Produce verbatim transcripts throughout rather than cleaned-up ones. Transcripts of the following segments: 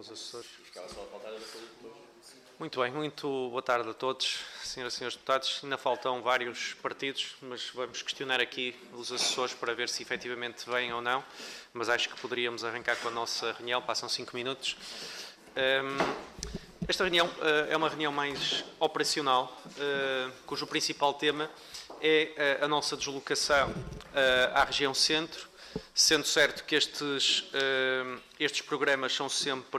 aos assessores. Muito bem, muito boa tarde a todos, senhoras e senhores deputados. Ainda faltam vários partidos, mas vamos questionar aqui os assessores para ver se efetivamente vêm ou não, mas acho que poderíamos arrancar com a nossa reunião, passam cinco minutos. Esta reunião é uma reunião mais operacional, cujo principal tema é a nossa deslocação à região centro, sendo certo que estes, estes programas são sempre...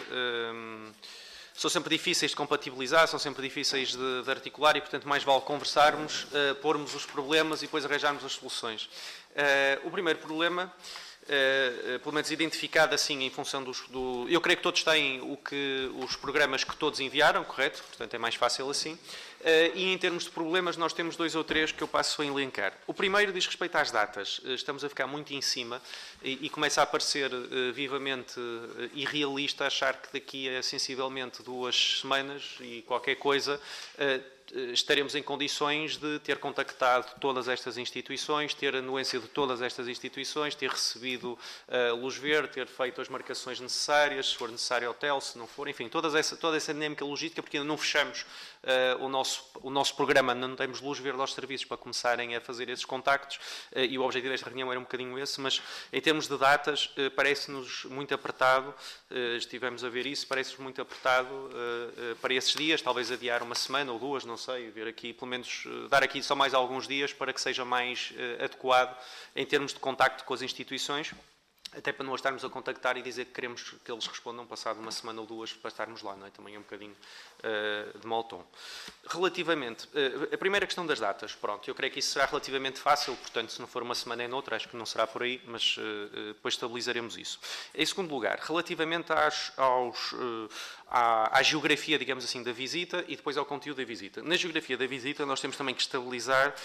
São sempre difíceis de compatibilizar, são sempre difíceis de, de articular e, portanto, mais vale conversarmos, uh, pormos os problemas e depois arranjarmos as soluções. Uh, o primeiro problema, uh, uh, pelo menos identificado assim em função dos... Do, eu creio que todos têm o que, os programas que todos enviaram, correto? Portanto, é mais fácil assim. Uh, e em termos de problemas, nós temos dois ou três que eu passo a elencar. O primeiro diz respeito às datas. Uh, estamos a ficar muito em cima e, e começa a parecer uh, vivamente uh, irrealista achar que daqui a sensivelmente duas semanas e qualquer coisa uh, estaremos em condições de ter contactado todas estas instituições, ter a anuência de todas estas instituições, ter recebido uh, luz verde, ter feito as marcações necessárias, se for necessário hotel, se não for, enfim, toda essa, toda essa dinâmica logística, porque ainda não fechamos uh, o, nosso, o nosso programa, não temos luz verde aos serviços para começarem a fazer esses contactos, uh, e o objetivo desta reunião era um bocadinho esse, mas em termos de datas, uh, parece-nos muito apertado, uh, estivemos a ver isso, parece-nos muito apertado uh, uh, para esses dias, talvez adiar uma semana ou duas, não sei, ver aqui, pelo menos, dar aqui só mais alguns dias para que seja mais uh, adequado em termos de contacto com as instituições, até para não estarmos a contactar e dizer que queremos que eles respondam passado uma semana ou duas para estarmos lá, não é? Também é um bocadinho uh, de mau tom. Relativamente, uh, a primeira questão das datas, pronto, eu creio que isso será relativamente fácil, portanto, se não for uma semana é noutra, acho que não será por aí, mas uh, depois estabilizaremos isso. Em segundo lugar, relativamente às, aos, uh, à, à geografia, digamos assim, da visita e depois ao conteúdo da visita. Na geografia da visita nós temos também que estabilizar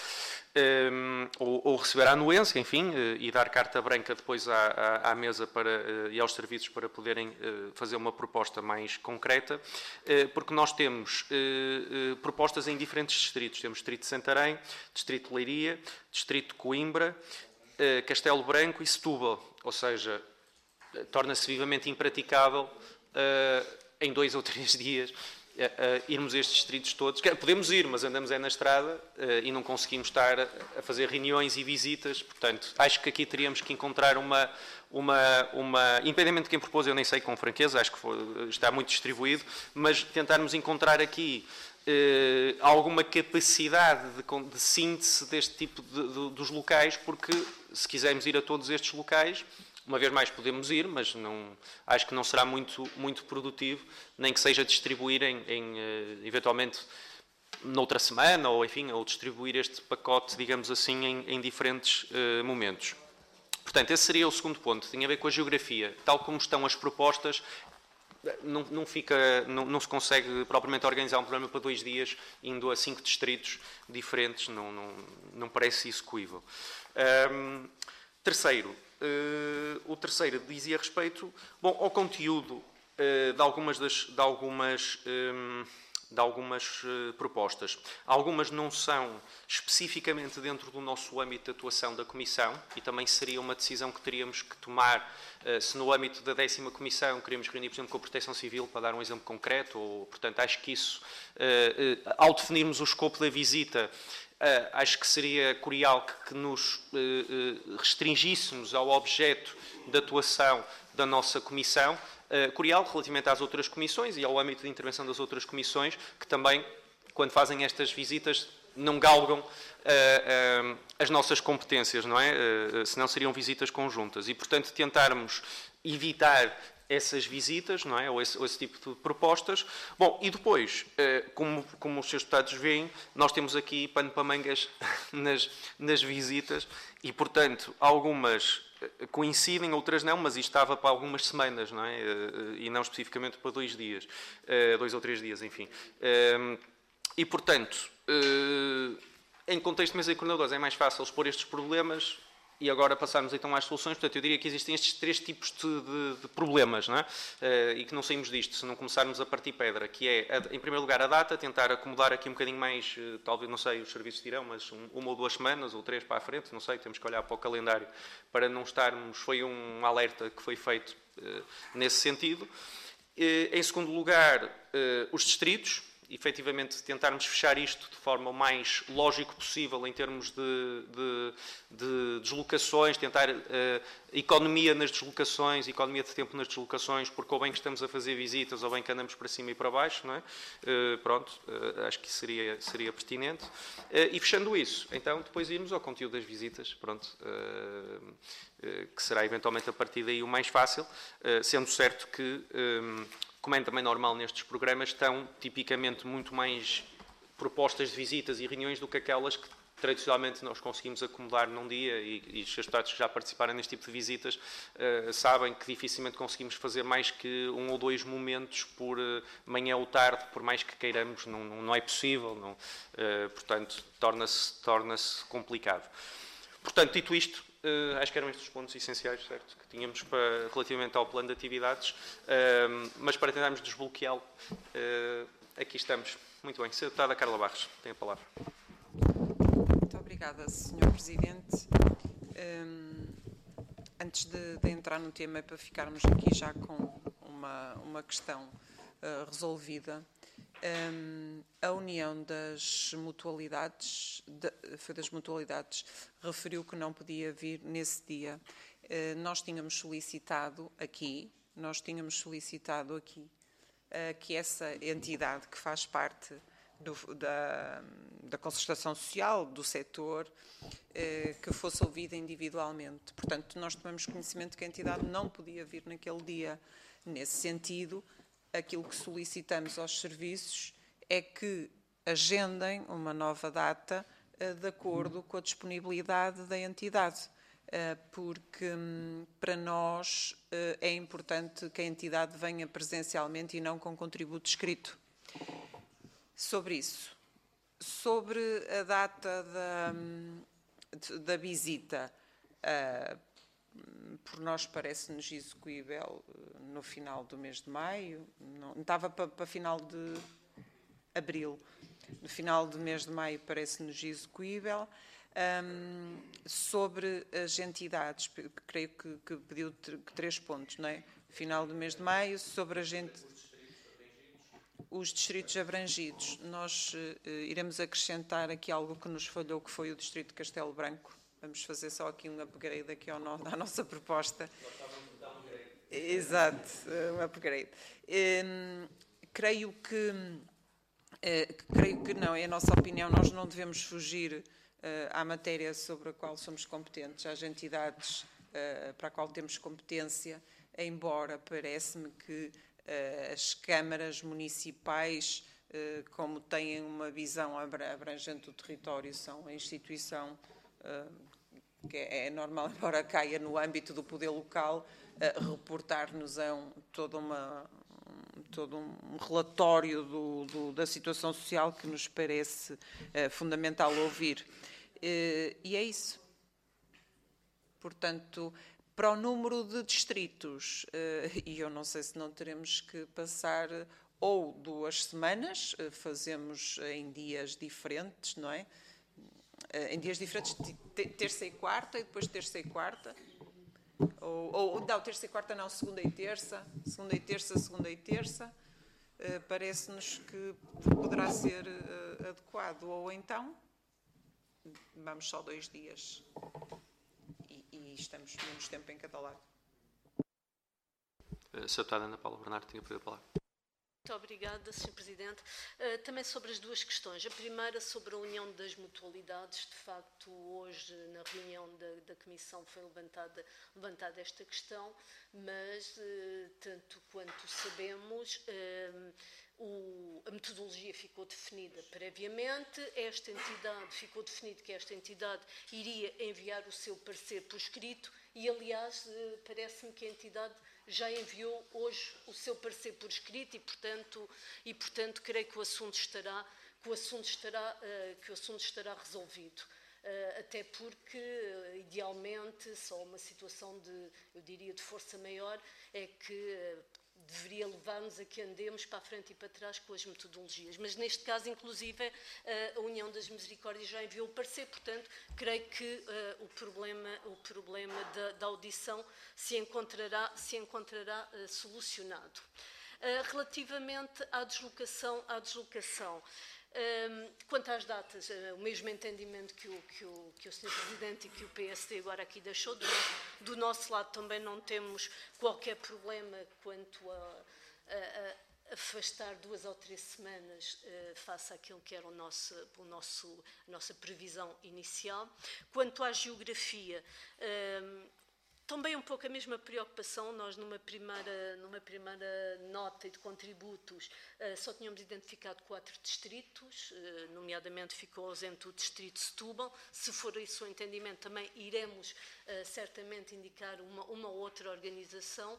um, ou, ou receber a anuência, enfim, uh, e dar carta branca depois à, à, à mesa para, uh, e aos serviços para poderem uh, fazer uma proposta mais concreta, uh, porque nós temos uh, uh, propostas em diferentes distritos. Temos Distrito de Santarém, Distrito de Leiria, Distrito de Coimbra, uh, Castelo Branco e Setúbal, ou seja, uh, torna-se vivamente impraticável uh, em dois ou três dias Uh, uh, irmos a estes distritos todos. Podemos ir, mas andamos é na estrada uh, e não conseguimos estar a, a fazer reuniões e visitas, portanto, acho que aqui teríamos que encontrar uma, uma, uma independentemente de quem propôs, eu nem sei com franqueza, acho que foi, está muito distribuído, mas tentarmos encontrar aqui uh, alguma capacidade de, de síntese deste tipo de, de, dos locais, porque se quisermos ir a todos estes locais, uma vez mais podemos ir, mas não, acho que não será muito, muito produtivo, nem que seja distribuir em, em, eventualmente noutra semana, ou enfim, ou distribuir este pacote, digamos assim, em, em diferentes uh, momentos. Portanto, esse seria o segundo ponto, tinha a ver com a geografia. Tal como estão as propostas, não, não, fica, não, não se consegue propriamente organizar um programa para dois dias, indo a cinco distritos diferentes, não, não, não parece execuível. Um, terceiro, Uh, o terceiro dizia respeito, bom, ao conteúdo uh, de algumas, das, de algumas, um, de algumas uh, propostas. Algumas não são especificamente dentro do nosso âmbito de atuação da Comissão e também seria uma decisão que teríamos que tomar uh, se no âmbito da décima Comissão queremos reunir, por exemplo, com a Proteção Civil, para dar um exemplo concreto, ou, portanto, acho que isso, uh, uh, ao definirmos o escopo da visita, Uh, acho que seria curial que, que nos uh, uh, restringíssemos ao objeto de atuação da nossa Comissão, uh, curial relativamente às outras comissões e ao âmbito de intervenção das outras comissões, que também, quando fazem estas visitas, não galgam uh, uh, as nossas competências, não é? Uh, senão seriam visitas conjuntas. E, portanto, tentarmos evitar essas visitas, não é? Ou esse, ou esse tipo de propostas. Bom, e depois, como, como os seus deputados veem, nós temos aqui pano para mangas nas, nas visitas e, portanto, algumas coincidem, outras não, mas isto estava para algumas semanas, não é? E não especificamente para dois dias, dois ou três dias, enfim. E, portanto, em contexto de mesa de coordenadores é mais fácil expor estes problemas e agora passarmos então às soluções. Portanto, eu diria que existem estes três tipos de, de, de problemas, não é? Uh, e que não saímos disto se não começarmos a partir pedra, que é, em primeiro lugar, a data, tentar acomodar aqui um bocadinho mais, uh, talvez, não sei, os serviços dirão, mas um, uma ou duas semanas, ou três para a frente, não sei, temos que olhar para o calendário para não estarmos, foi um alerta que foi feito uh, nesse sentido. Em segundo lugar, os distritos. Efetivamente, tentarmos fechar isto de forma o mais lógico possível em termos de, de, de deslocações, tentar uh, economia nas deslocações, economia de tempo nas deslocações, porque ou bem que estamos a fazer visitas ou bem que andamos para cima e para baixo, não é? Uh, pronto, uh, acho que seria, seria pertinente. Uh, e fechando isso, então, depois irmos ao conteúdo das visitas, pronto, uh, uh, que será eventualmente a partir daí o mais fácil, uh, sendo certo que... Um, como é também normal nestes programas, estão tipicamente muito mais propostas de visitas e reuniões do que aquelas que tradicionalmente nós conseguimos acomodar num dia, e, e os estados que já participaram neste tipo de visitas uh, sabem que dificilmente conseguimos fazer mais que um ou dois momentos por uh, manhã ou tarde, por mais que queiramos, não, não é possível, não, uh, portanto, torna-se torna-se complicado. Portanto, dito isto, Uh, acho que eram estes os pontos essenciais, certo, que tínhamos para, relativamente ao plano de atividades, uh, mas para tentarmos desbloqueá-lo, uh, aqui estamos. Muito bem. Senhora Deputada Carla Barros, tem a palavra. Muito obrigada, senhor Presidente. Um, antes de, de entrar no tema, para ficarmos aqui já com uma, uma questão uh, resolvida, Um, a União das Mutualidades, de, foi das Mutualidades, referiu que não podia vir nesse dia. Uh, nós tínhamos solicitado aqui, nós tínhamos solicitado aqui, uh, que essa entidade que faz parte do, da, da concertação social, do setor, uh, que fosse ouvida individualmente. Portanto, nós tomamos conhecimento que a entidade não podia vir naquele dia. Nesse sentido, aquilo que solicitamos aos serviços é que agendem uma nova data uh, de acordo com a disponibilidade da entidade, uh, porque um, para nós uh, é importante que a entidade venha presencialmente e não com contributo escrito. Sobre isso, sobre a data da, da visita, uh, por nós parece-nos execuível no final do mês de maio, não, estava para, para final de abril, no final do mês de maio parece-nos execuível. Um, sobre as entidades, creio que, que pediu três pontos, não é? Final do mês de maio, sobre a gente, os distritos abrangidos. Nós uh, iremos acrescentar aqui algo que nos falhou, que foi o distrito de Castelo Branco. Vamos fazer só aqui um upgrade aqui ao no, à nossa proposta. Exato, um upgrade. Um, creio que, uh, creio que não, é a nossa opinião, nós não devemos fugir uh, à matéria sobre a qual somos competentes, às entidades uh, para a qual temos competência, embora parece-me que uh, as câmaras municipais, uh, como têm uma visão abrangente do território, são a instituição uh, que é normal, embora caia no âmbito do poder local, uh, reportar-nos a um, todo, uma, um, todo um relatório do, do, da situação social que nos parece uh, fundamental ouvir. Uh, e é isso. Portanto, para o número de distritos, uh, e eu não sei se não teremos que passar ou duas semanas, uh, fazemos em dias diferentes, não é? Em dias diferentes, terça e quarta, e depois terça e quarta, ou, ou não, terça e quarta não, segunda e terça, segunda e terça, segunda e terça, uh, parece-nos que poderá ser uh, adequado, ou então vamos só dois dias e, e estamos menos tempo em cada lado. Uh, Senhora Deputada Ana Paula Bernardo, tinha pedido a palavra. Muito obrigada, senhor Presidente. Uh, também sobre as duas questões. A primeira sobre a união das mutualidades. De facto, hoje, na reunião da, da Comissão, foi levantada, levantada esta questão, mas, uh, tanto quanto sabemos, uh, o, a metodologia ficou definida previamente. Esta entidade, ficou definido que esta entidade iria enviar o seu parecer por escrito e, aliás, uh, parece-me que a entidade já enviou hoje o seu parecer por escrito e, portanto, e, portanto creio que o assunto estará, que o assunto estará, uh, que o assunto estará resolvido. Uh, até porque, uh, idealmente, só uma situação de, eu diria, de força maior é que uh, deveria levar-nos a que andemos para a frente e para trás com as metodologias. Mas, neste caso, inclusive, uh, a União das Misericórdias já enviou o parecer, portanto, creio que uh, o problema, o problema da, da audição se encontrará, se encontrará uh, solucionado. Relativamente à deslocação, à deslocação. Quanto às datas, o mesmo entendimento que o, que, o, que o senhor Presidente e que o P S D agora aqui deixou, do nosso, do nosso lado também não temos qualquer problema quanto a, a, a afastar duas ou três semanas uh, face àquilo que era o nosso, o nosso, a nossa previsão inicial. Quanto à geografia, uh, também um pouco a mesma preocupação. Nós, numa primeira, numa primeira nota de contributos, uh, só tínhamos identificado quatro distritos, uh, nomeadamente ficou ausente o distrito de Setúbal. Se for isso o entendimento, também iremos uh, certamente indicar uma, uma outra organização,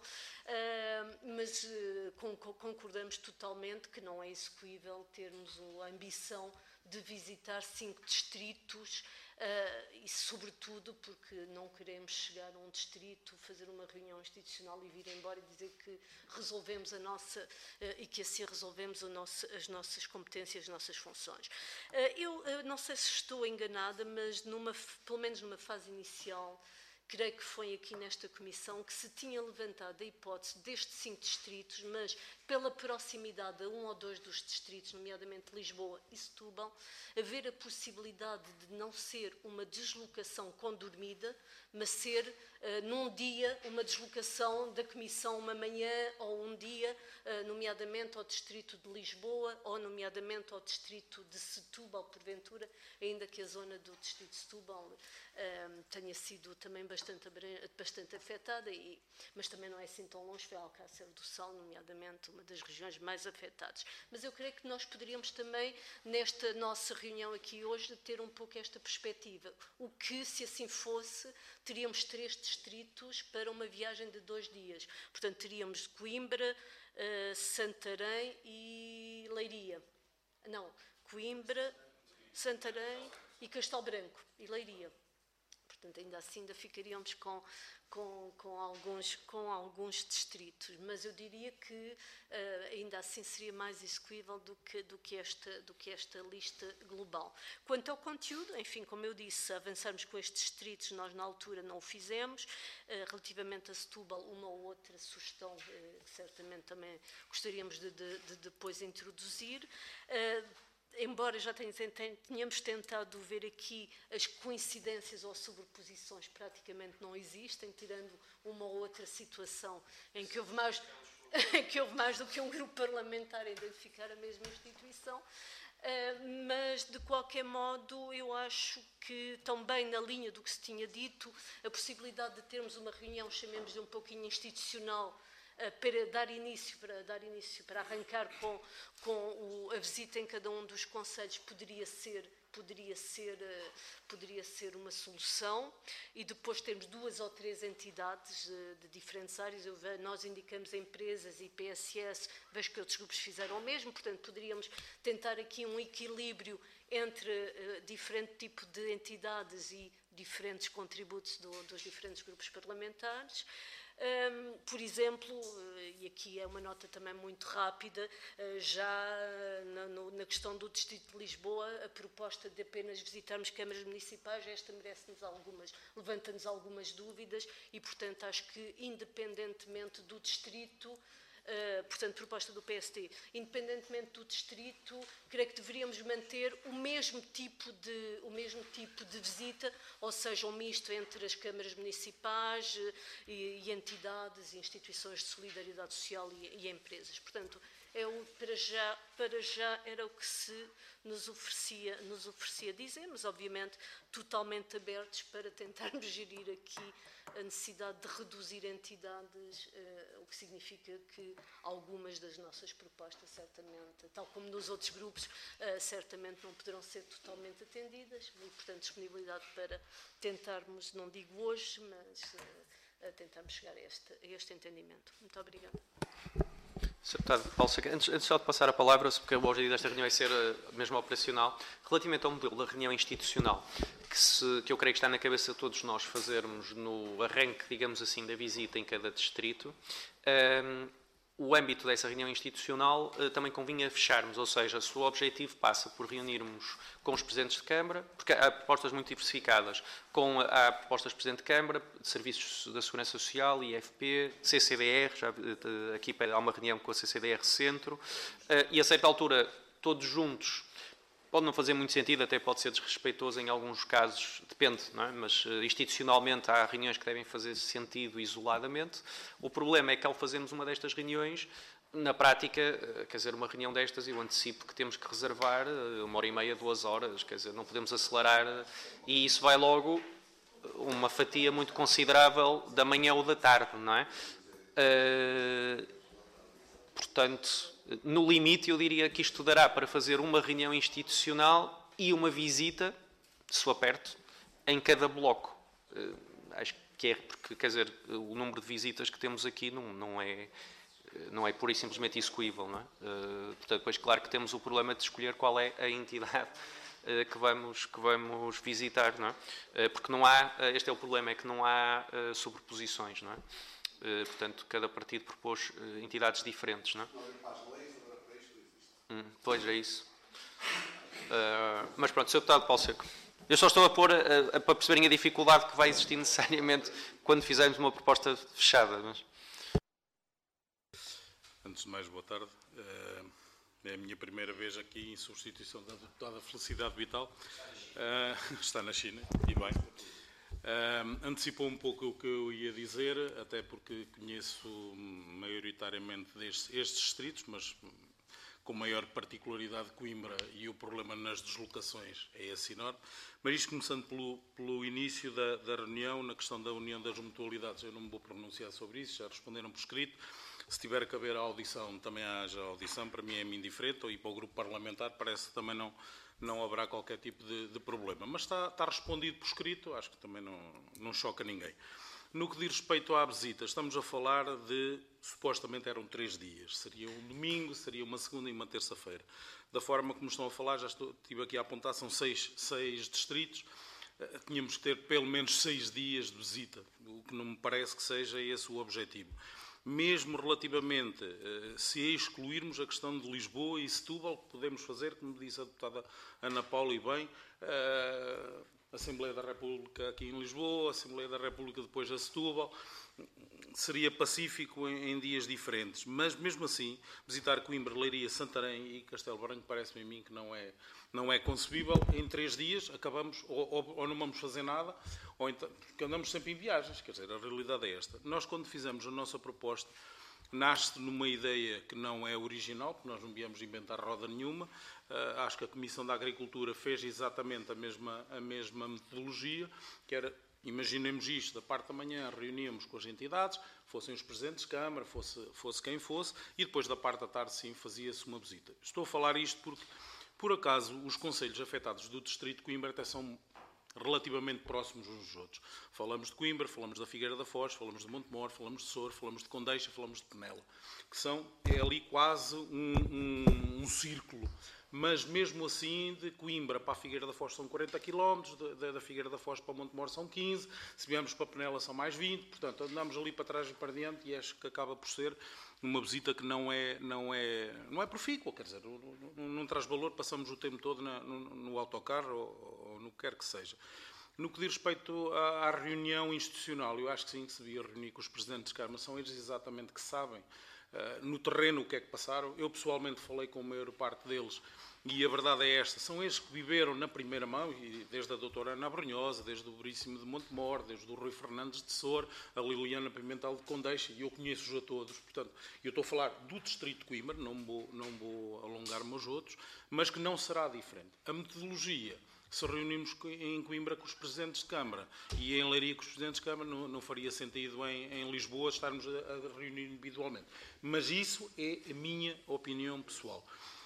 uh, mas uh, com, concordamos totalmente que não é execuível termos a ambição de visitar cinco distritos, uh, e sobretudo porque não queremos chegar a um distrito, fazer uma reunião institucional e vir embora e dizer que resolvemos a nossa, uh, e que assim resolvemos a nossa, as nossas competências, as nossas funções. Uh, eu uh, não sei se estou enganada, mas numa, pelo menos numa fase inicial, creio que foi aqui nesta comissão que se tinha levantado a hipótese destes cinco distritos, mas pela proximidade a um ou dois dos distritos, nomeadamente Lisboa e Setúbal, haver a possibilidade de não ser uma deslocação condormida, mas ser, uh, num dia, uma deslocação da comissão uma manhã ou um dia, uh, nomeadamente ao distrito de Lisboa ou nomeadamente ao distrito de Setúbal, porventura, ainda que a zona do distrito de Setúbal uh, tenha sido também bastante, bastante afetada, e, mas também não é assim tão longe, foi Alcácer do Sal, nomeadamente, uma das regiões mais afetadas. Mas eu creio que nós poderíamos também, nesta nossa reunião aqui hoje, ter um pouco esta perspectiva. O que, se assim fosse, teríamos três distritos para uma viagem de dois dias. Portanto, teríamos Coimbra, uh, Santarém e Leiria. Não, Coimbra, Santarém e Castelo Branco e Leiria. Portanto, ainda assim, ainda ficaríamos com, com, com, alguns, com alguns distritos, mas eu diria que uh, ainda assim seria mais execuível do que, do, que esta, do que esta lista global. Quanto ao conteúdo, enfim, como eu disse, avançarmos com estes distritos, nós na altura não o fizemos. Uh, relativamente a Setúbal, uma ou outra sugestão uh, que certamente também gostaríamos de, de, de depois introduzir. Uh, Embora já tenhamos tentado ver aqui as coincidências ou sobreposições, praticamente não existem, tirando uma ou outra situação em que houve mais, que houve mais do que um grupo parlamentar a identificar a mesma instituição. Uh, mas, de qualquer modo, eu acho que também na linha do que se tinha dito, a possibilidade de termos uma reunião, chamemos de um pouquinho institucional, para dar início, para dar início, para arrancar com, com o, a visita em cada um dos concelhos, poderia ser, poderia ser, poderia ser uma solução, e depois temos duas ou três entidades de diferentes áreas. Eu, nós indicamos empresas e P S S, vejo que outros grupos fizeram o mesmo, portanto poderíamos tentar aqui um equilíbrio entre uh, diferente tipo de entidades e diferentes contributos do, dos diferentes grupos parlamentares. Um, por exemplo, e aqui é uma nota também muito rápida, já na, no, na questão do Distrito de Lisboa, a proposta de apenas visitarmos câmaras municipais, esta merece-nos algumas, levanta-nos algumas dúvidas e, portanto, acho que independentemente do distrito, Uh, portanto, proposta do P S D, independentemente do distrito, creio que deveríamos manter o mesmo tipo de, o mesmo tipo de visita, ou seja, um misto entre as câmaras municipais uh, e, e entidades e instituições de solidariedade social e, e empresas. Portanto, é o, para, já, para já era o que se nos oferecia, nos oferecia dizer, mas obviamente totalmente abertos para tentarmos gerir aqui a necessidade de reduzir entidades, uh, o que significa que algumas das nossas propostas, certamente, tal como nos outros grupos, uh, certamente não poderão ser totalmente atendidas, e, portanto, disponibilidade para tentarmos, não digo hoje, mas uh, tentarmos chegar a este, a este entendimento. Muito obrigada. senhor Deputado Paulo Sequeira, antes, antes só de passar a palavra, porque o objetivo desta reunião é ser uh, mesmo operacional, relativamente ao modelo da reunião institucional, que, se, que eu creio que está na cabeça de todos nós fazermos no arranque, digamos assim, da visita em cada distrito, um, o âmbito dessa reunião institucional também convinha fecharmos, ou seja, se o objetivo passa por reunirmos com os Presidentes de Câmara, porque há propostas muito diversificadas, com, há propostas de Presidente de Câmara, de Serviços da Segurança Social, I F P, C C D R, já, aqui há uma reunião com a C C D R Centro, e a certa altura, todos juntos, pode não fazer muito sentido, até pode ser desrespeitoso em alguns casos, depende, não é? Mas uh, institucionalmente há reuniões que devem fazer sentido isoladamente. O problema é que ao fazermos uma destas reuniões, na prática, uh, quer dizer, uma reunião destas, eu antecipo que temos que reservar uh, uma hora e meia, duas horas, quer dizer, não podemos acelerar uh, e isso vai logo uma fatia muito considerável da manhã ou da tarde, não é? Uh, portanto, no limite, eu diria que isto dará para fazer uma reunião institucional e uma visita, se for perto, em cada bloco. Uh, acho que é, porque, quer dizer, o número de visitas que temos aqui não, não, é, não é pura e simplesmente execuível, não é? Uh, portanto, depois, claro que temos o problema de escolher qual é a entidade uh, que, vamos, que vamos visitar, não é? Uh, porque não há, uh, este é o problema, é que não há uh, sobreposições, não é? Uh, portanto, cada partido propôs uh, entidades diferentes, não é? Hum, pois é isso. Uh, mas pronto, senhor Deputado Paulo Seco, eu só estou a pôr, a, a, para perceberem a dificuldade que vai existir necessariamente quando fizermos uma proposta fechada. Mas... Antes de mais, boa tarde. Uh, é a minha primeira vez aqui em substituição da deputada Felicidade Vital. Uh, está na China, e bem. Uh, antecipou um pouco o que eu ia dizer, até porque conheço maioritariamente destes, estes distritos, mas com maior particularidade de Coimbra, e o problema nas deslocações é esse enorme. Mas isto começando pelo, pelo início da, da reunião, na questão da união das mutualidades, eu não me vou pronunciar sobre isso, já responderam por escrito. Se tiver que haver a audição, também haja audição, para mim é indiferente, e para o grupo parlamentar parece que também não, não haverá qualquer tipo de, de problema. Mas está, está respondido por escrito, acho que também não, não choca ninguém. No que diz respeito à visita, estamos a falar de, supostamente eram três dias. Seria um domingo, seria uma segunda e uma terça-feira. Da forma como estão a falar, já estou, estive aqui a apontar, são seis, seis distritos. Uh, tínhamos que ter pelo menos seis dias de visita, o que não me parece que seja esse o objetivo. Mesmo relativamente, uh, se excluirmos a questão de Lisboa e Setúbal, podemos fazer, como disse a deputada Ana Paula, e bem... Uh, Assembleia da República aqui em Lisboa, Assembleia da República depois a Setúbal, seria pacífico em, em dias diferentes. Mas, mesmo assim, visitar Coimbra, Leiria, Santarém e Castelo Branco parece-me a mim que não é, não é concebível. Em três dias acabamos, ou, ou, ou não vamos fazer nada, ou então, porque andamos sempre em viagens, quer dizer, a realidade é esta. Nós, quando fizemos a nossa proposta, nasce numa ideia que não é original, porque nós não viemos inventar roda nenhuma. Uh, acho que a Comissão da Agricultura fez exatamente a mesma, a mesma metodologia, que era, imaginemos isto, da parte da manhã reuníamos com as entidades, fossem os Presidentes de Câmara, fosse, fosse quem fosse, e depois da parte da tarde, sim, fazia-se uma visita. Estou a falar isto porque, por acaso, os concelhos afetados do Distrito de Coimbra até são relativamente próximos uns dos outros. Falamos de Coimbra, falamos da Figueira da Foz, falamos de Montemor, falamos de Sor, falamos de Condeixa, falamos de Penela, que são, é ali quase um, um, um círculo. Mas mesmo assim, de Coimbra para a Figueira da Foz são quarenta quilómetros, da Figueira da Foz para Montemor são quinze, se viemos para Penela são mais vinte, portanto andamos ali para trás e para diante, e acho que acaba por ser uma visita que não é, não é, não é profícua, quer dizer, não, não traz valor, passamos o tempo todo na, no, no autocarro ou, ou no que quer que seja. No que diz respeito à, à reunião institucional, eu acho que sim, que se devia reunir com os Presidentes de Câmara, são eles exatamente que sabem Uh, no terreno o que é que passaram. Eu pessoalmente falei com a maior parte deles e a verdade é esta, são eles que viveram na primeira mão, e desde a doutora Ana Brunhosa, desde o Veríssimo de Montemor, desde o Rui Fernandes de Sor, a Liliana Pimentel de Condeixa, e eu conheço-os a todos, portanto, eu estou a falar do Distrito de Coimbra, não vou, não vou alongar-me aos outros, mas que não será diferente. A metodologia, se reunimos em Coimbra com os Presidentes de Câmara e em Leiria com os Presidentes de Câmara, não, não faria sentido em, em Lisboa estarmos a, a reunir individualmente. Mas isso é a minha opinião pessoal.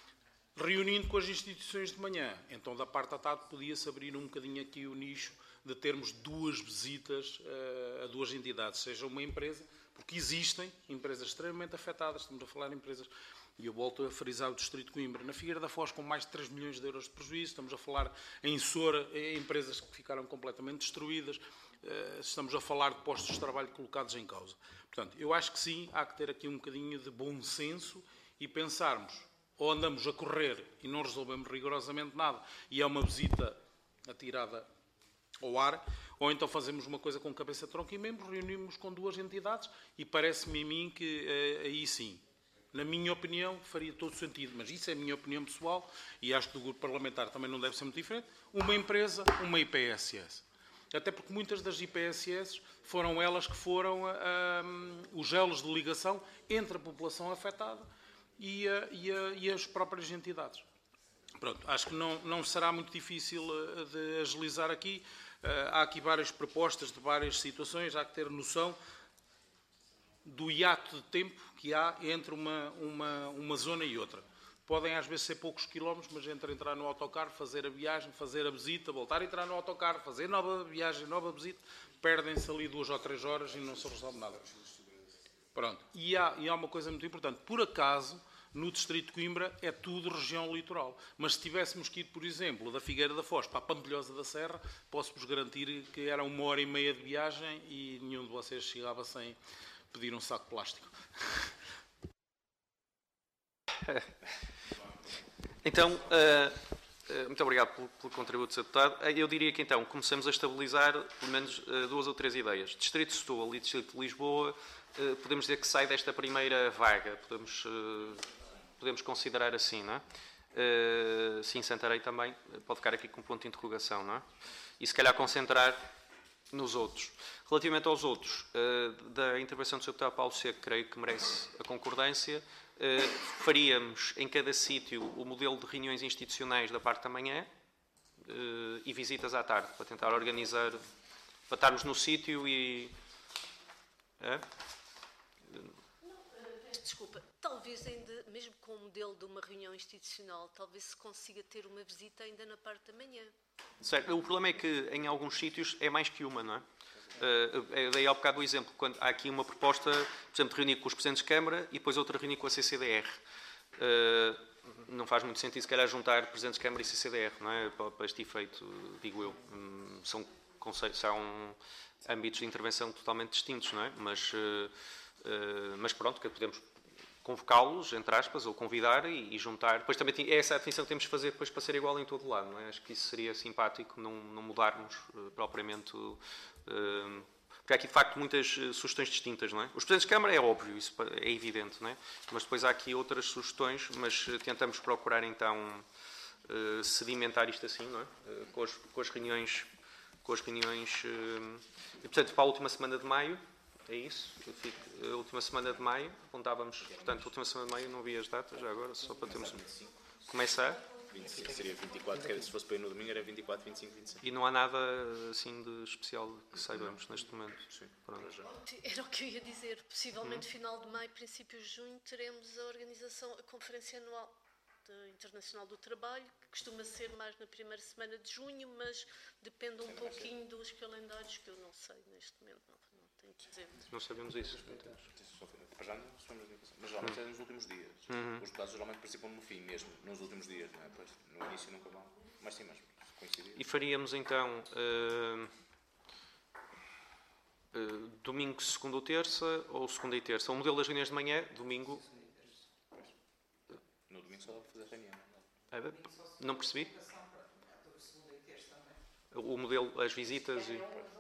Reunindo com as instituições de manhã, então da parte da tarde podia-se abrir um bocadinho aqui o nicho de termos duas visitas uh, a duas entidades, seja uma empresa, porque existem empresas extremamente afetadas, estamos a falar de empresas... E eu volto a frisar o Distrito de Coimbra. Na Figueira da Foz, com mais de três milhões de euros de prejuízo, estamos a falar em Sora, em empresas que ficaram completamente destruídas. estamos a falar de postos de trabalho colocados em causa. Portanto, eu acho que sim, há que ter aqui um bocadinho de bom senso e pensarmos, ou andamos a correr e não resolvemos rigorosamente nada, e é uma visita atirada ao ar, ou então fazemos uma coisa com cabeça, tronco e membros, reunimos com duas entidades e parece-me a mim que aí sim, na minha opinião, faria todo sentido, mas isso é a minha opinião pessoal e acho que do grupo parlamentar também não deve ser muito diferente, uma empresa, uma I P S S. Até porque muitas das I P S S foram elas que foram um, os elos de ligação entre a população afetada e, a, e, a, e as próprias entidades. Pronto, acho que não, não será muito difícil de agilizar aqui. Há aqui várias propostas de várias situações, há que ter noção do hiato de tempo que há entre uma, uma, uma zona e outra. Podem às vezes ser poucos quilómetros, mas entre entrar no autocarro, fazer a viagem, fazer a visita, voltar a entrar no autocarro, fazer nova viagem, nova visita, perdem-se ali duas ou três horas e não se resolve nada. Pronto. E há, e há uma coisa muito importante. Por acaso, no distrito de Coimbra é tudo região litoral. Mas se tivéssemos que ir, por exemplo, da Figueira da Foz para a Pampilhosa da Serra, posso-vos garantir que era uma hora e meia de viagem e nenhum de vocês chegava sem pedir um saco de plástico. Então, uh, uh, muito obrigado pelo, pelo contributo, senhor Deputado. Eu diria que então começamos a estabilizar pelo menos uh, duas ou três ideias. Distrito de Setúbal e Distrito de Lisboa, uh, podemos dizer que sai desta primeira vaga, podemos, uh, podemos considerar assim, não é? Uh, sim, Santarém também pode ficar aqui com um ponto de interrogação, não é? E se calhar concentrar nos outros. Relativamente aos outros, uh, da intervenção do senhor Deputado Paulo Seco, creio que merece a concordância. Uh, faríamos em cada sítio o modelo de reuniões institucionais da parte da manhã uh, e visitas à tarde, para tentar organizar, para estarmos no sítio e... É? Desculpa, talvez ainda, mesmo com o modelo de uma reunião institucional, talvez se consiga ter uma visita ainda na parte da manhã. Certo. O problema é que em alguns sítios é mais que uma, não é? Uh, eu dei há bocado o exemplo, quando há aqui uma proposta, por exemplo, de reunir com os Presidentes de Câmara e depois outra reunir com a C C D R. Uh, não faz muito sentido, se calhar, juntar Presidentes de Câmara e C C D R, não é? Para, para este efeito, digo eu. Um, são, conceitos, são âmbitos de intervenção totalmente distintos, não é? Mas, uh, uh, mas pronto, que podemos convocá-los, entre aspas, ou convidar e, e juntar. Depois também é essa a definição que temos de fazer depois para ser igual em todo lado, não é? Acho que isso seria simpático, não, não mudarmos uh, propriamente... Uh, porque há aqui, de facto, muitas uh, sugestões distintas, não é? Os Presidentes de Câmara é óbvio, isso é evidente, não é? Mas depois há aqui outras sugestões, mas uh, tentamos procurar, então, uh, sedimentar isto assim, não é? Uh, com, as, com as reuniões... Com as reuniões uh, e, portanto, para a última semana de maio, é isso? Eu fico, a última semana de maio, apontávamos, portanto, a última semana de maio, não vi as datas, já agora, só para termos... Começa a... vinte e cinco, seria vinte e quatro, se fosse para ir no domingo era vinte e quatro, vinte e cinco, vinte e seis. E não há nada assim de especial que saibamos neste momento. Sim. Era o que eu ia dizer. Possivelmente, hum. final de maio, princípios de junho, teremos a organização, a Conferência Anual de Internacional do Trabalho, que costuma ser mais na primeira semana de junho, mas depende um pouquinho dos calendários, que eu não sei neste momento, não, não tenho que dizer. Não sabemos isso. Para já não sabemos, mas geralmente é nos últimos dias. Uhum. Os deputados geralmente participam no fim mesmo, nos últimos dias, não é? Pois, no início nunca vão, mas sim, mas coincidir. E faríamos então uh, uh, domingo, segunda ou terça, ou segunda e terça? O modelo das reuniões de manhã, domingo... No domingo só dá para fazer reunião. É, não percebi? O modelo, as visitas e...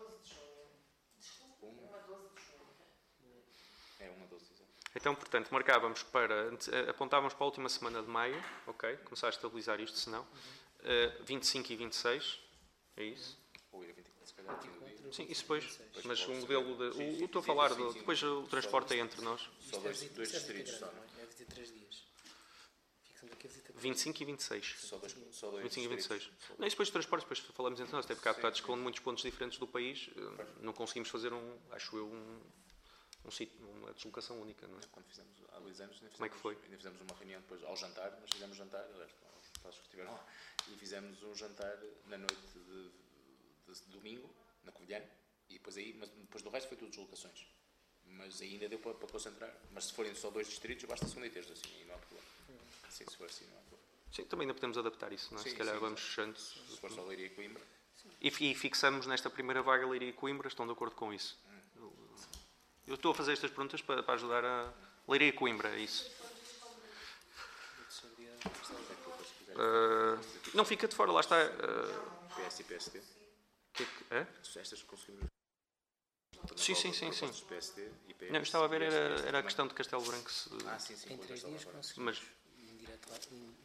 É uma doze, exato. Então, portanto, marcávamos para... Apontávamos para a última semana de maio, ok? Começar a estabilizar isto, senão. Uh, vinte e cinco e vinte e seis, é isso? Ou ir a vinte e quatro, se calhar, tinha o dia. Sim, isso depois. Mas o modelo... De, o, o estou a falar, do, depois o transporte é entre nós. Só dois, dois distritos só, não é? É visita três dias. vinte e cinco e vinte e seis. Só dois, só dois vinte e cinco e vinte e seis. Não, isso depois de transportes, depois falamos entre nós, até porque há deputados com muitos pontos diferentes do país, não conseguimos fazer um, acho eu, um, um sítio, uma deslocação única, não é? Quando fizemos há dois anos, ainda fizemos, como é que foi? Ainda fizemos uma reunião depois ao jantar, nós fizemos jantar, aliás, os deputados que estiveram lá, e fizemos um jantar na noite de, de, de domingo, na Covilhã, e depois aí, mas depois do resto foi tudo deslocações. Mas ainda deu para, para concentrar. Mas se forem só dois distritos, basta segunda e terça, assim, e não há problema. Sim, se for assim, não há problema. Sim, também ainda podemos adaptar isso, não é? Sim, se calhar sim, vamos sim. fechando. Se for só Leiria e Coimbra. Sim, E, e fixamos nesta primeira vaga Leiria e Coimbra, estão de acordo com isso? Eu estou a fazer estas perguntas para, para ajudar a Leiria e Coimbra, é isso? Uh, não fica de fora, lá está. Uh, P S e P S D? Que é que, é? Estas conseguimos... Sim, sim, sim, sim. P S D e P S, Não, eu estava a ver, era, era a também. questão de Castelo Branco. Se, Ah, sim, sim. Em três dias conseguimos mas, um direto lá. Um...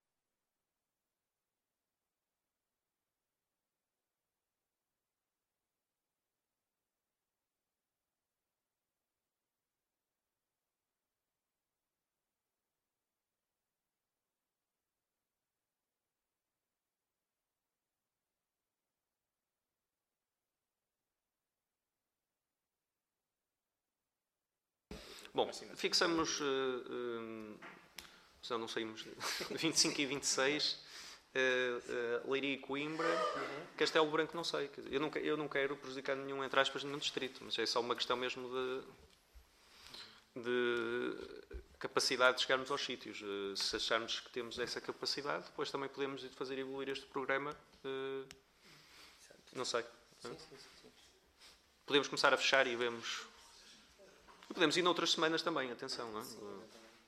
bom, fixamos, uh, uh, já não saímos, vinte e cinco e vinte e seis, uh, uh, Leiria e Coimbra, uhum. Castelo Branco não sei, eu não, eu não quero prejudicar nenhum, entre aspas, nenhum distrito, mas é só uma questão mesmo de, de capacidade de chegarmos aos sítios. Uh, se acharmos que temos essa capacidade, depois também podemos fazer evoluir este programa, uh, não sei. Sim, sim, sim, sim. Podemos começar a fechar e vemos... Podemos ir noutras semanas também, atenção, não é? Sim,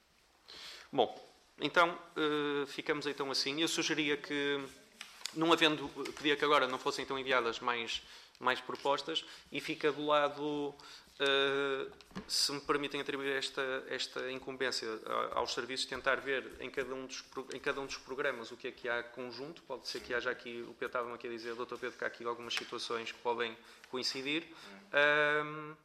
bom, então, uh, ficamos então assim. Eu sugeria que, não havendo, pedia que agora não fossem então enviadas mais, mais propostas e fica do lado, uh, se me permitem atribuir esta, esta incumbência aos serviços, tentar ver em cada, um dos, em cada um dos programas o que é que há conjunto. Pode ser que haja aqui, o Pedro estava aqui a dizer, doutor Pedro, que há aqui algumas situações que podem coincidir. Uh,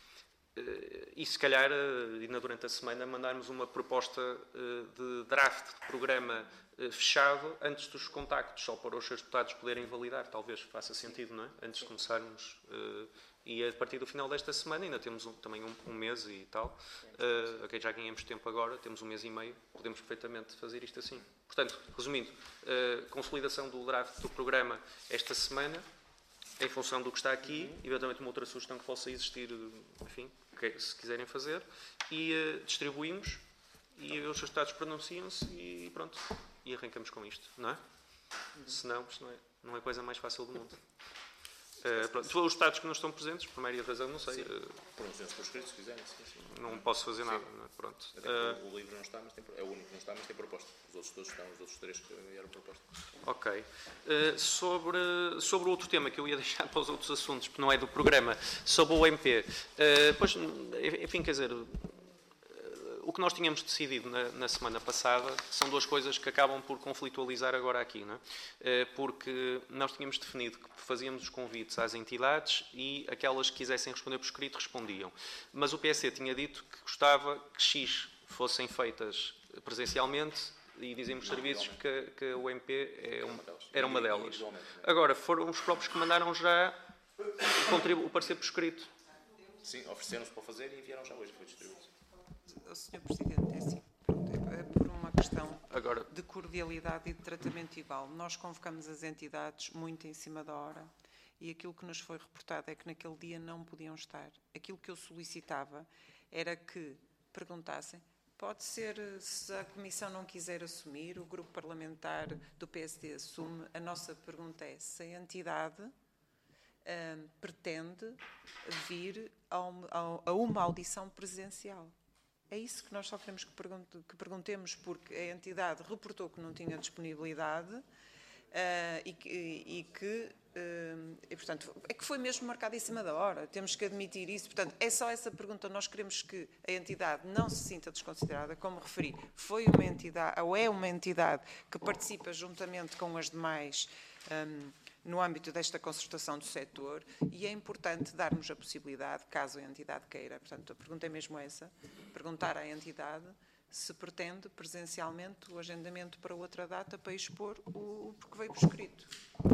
E se calhar, ainda durante a semana, mandarmos uma proposta de draft de programa fechado antes dos contactos, só para os seus deputados poderem validar. Talvez faça sentido, não é? Antes de começarmos. E a partir do final desta semana, ainda temos um, também um, um mês e tal. Uh, ok, já ganhamos tempo agora, temos um mês e meio, podemos perfeitamente fazer isto assim. Portanto, resumindo, uh, consolidação do draft do programa esta semana, em função do que está aqui, eventualmente uma outra sugestão que possa existir, enfim, que, se quiserem fazer, e uh, distribuímos, e os resultados pronunciam-se e pronto, e arrancamos com isto, não é? Senão, isto não é, não é a coisa mais fácil do mundo. Uh, pronto, os deputados que não estão presentes, por maior razão, não sei. Uh, Pronunciam-se por escrito, se quiserem. Sim, sim. Não posso fazer nada, não é? Pronto. Uh, o livro não está, mas tem, é o único que não está, mas tem proposta. Os outros todos estão, os outros três que vieram proposta. Ok. Uh, sobre, sobre outro tema que eu ia deixar para os outros assuntos, porque não é do programa, sobre o M P. Uh, pois, enfim, quer dizer, uh, o que nós tínhamos decidido na, na semana passada são duas coisas que acabam por conflitualizar agora aqui, não é? Uh, porque nós tínhamos definido que fazíamos os convites às entidades e aquelas que quisessem responder por escrito respondiam. Mas o P S C tinha dito que gostava que X fossem feitas presencialmente e dizíamos os serviços que, que o M P é uma, era uma delas. Agora, foram os próprios que mandaram já o parecer por escrito. Sim, ofereceram-se para fazer e enviaram já hoje, foi distribuído. senhor Presidente, é assim, pronto, é por uma questão Agora, de cordialidade e de tratamento igual. Nós convocamos as entidades muito em cima da hora e aquilo que nos foi reportado é que naquele dia não podiam estar. Aquilo que eu solicitava era que perguntassem, pode ser, se a Comissão não quiser assumir, o grupo parlamentar do P S D assume. A nossa pergunta é se a entidade hum, pretende vir a uma, a uma audição presencial. É isso que nós só queremos que, pergunte, que perguntemos, porque a entidade reportou que não tinha disponibilidade uh, e que, e que uh, e, portanto, é que foi mesmo marcado em cima da hora. Temos que admitir isso. Portanto, é só essa pergunta. Nós queremos que a entidade não se sinta desconsiderada. Como referi, foi uma entidade, ou é uma entidade que participa juntamente com as demais um, no âmbito desta concertação do setor, e é importante darmos a possibilidade, caso a entidade queira, portanto, a pergunta é mesmo essa, perguntar à entidade se pretende presencialmente o agendamento para outra data para expor o porque veio por escrito.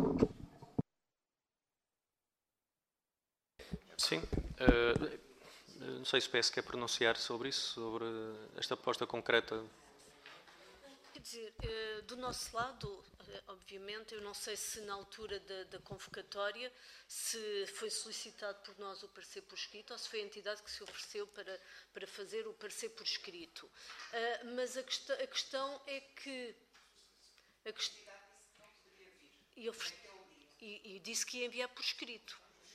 sim. Uh, não sei se o P S quer pronunciar sobre isso, sobre esta proposta concreta. Quer dizer, do nosso lado, obviamente, eu não sei se na altura da, da convocatória se foi solicitado por nós o parecer por escrito ou se foi a entidade que se ofereceu para, para fazer o parecer por escrito. Uh, mas a, quest a questão é que... A quest e ofer e, e disse que ia enviar por escrito.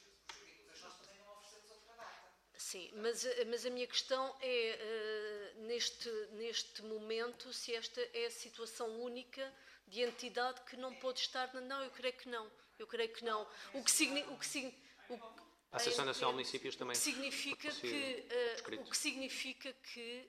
Sim, mas, mas a minha questão é, uh, neste, neste momento, se esta é a situação única de entidade que não pode estar... Na... Não, eu creio que não. Eu creio que não. O que significa... O que, signi... o que... A Associação Nacional de Municípios também. O que significa que, uh, o que, significa que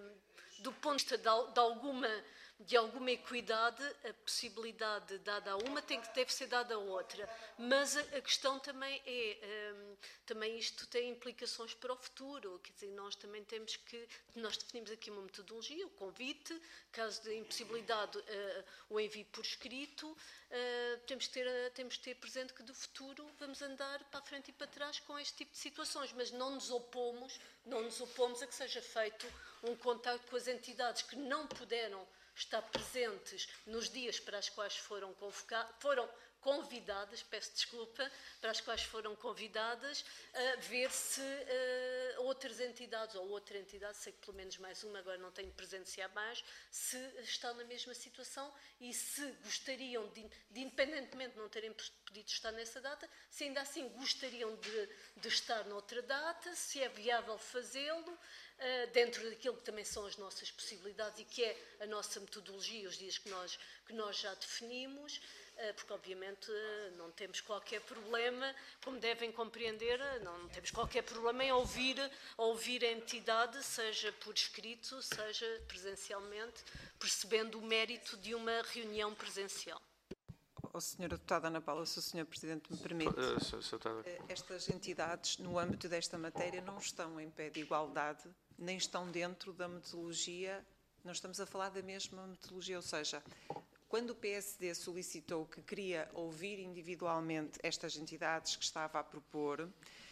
uh, do ponto de vista de, de alguma... de alguma equidade, a possibilidade dada a uma tem que, deve ser dada a outra. Mas a, a questão também é, um, também isto tem implicações para o futuro, quer dizer, nós também temos que, nós definimos aqui uma metodologia, o convite, caso de impossibilidade, uh, o envio por escrito, uh, temos, que ter, uh, temos que ter presente que do futuro vamos andar para a frente e para trás com este tipo de situações, mas não nos opomos, não nos opomos a que seja feito um contacto com as entidades que não puderam estar presentes nos dias para os quais foram, foram convidadas, peço desculpa, para as quais foram convidadas, a ver se uh, outras entidades, ou outra entidade, sei que pelo menos mais uma, agora não tenho presente se há mais, se estão na mesma situação e se gostariam, de, de independentemente de não terem podido estar nessa data, se ainda assim gostariam de, de estar noutra data, se é viável fazê-lo, Uh, dentro daquilo que também são as nossas possibilidades e que é a nossa metodologia, os dias que nós, que nós já definimos, uh, porque obviamente uh, não temos qualquer problema, como devem compreender, uh, não, não temos qualquer problema em ouvir, ouvir a entidade, seja por escrito, seja presencialmente, percebendo o mérito de uma reunião presencial. Oh, senhora Deputada Ana Paula, se o senhor Presidente me permite, Uh, se, se estas entidades, no âmbito desta matéria, não estão em pé de igualdade, nem estão dentro da metodologia, não estamos a falar da mesma metodologia, ou seja, quando o P S D solicitou que queria ouvir individualmente estas entidades que estava a propor,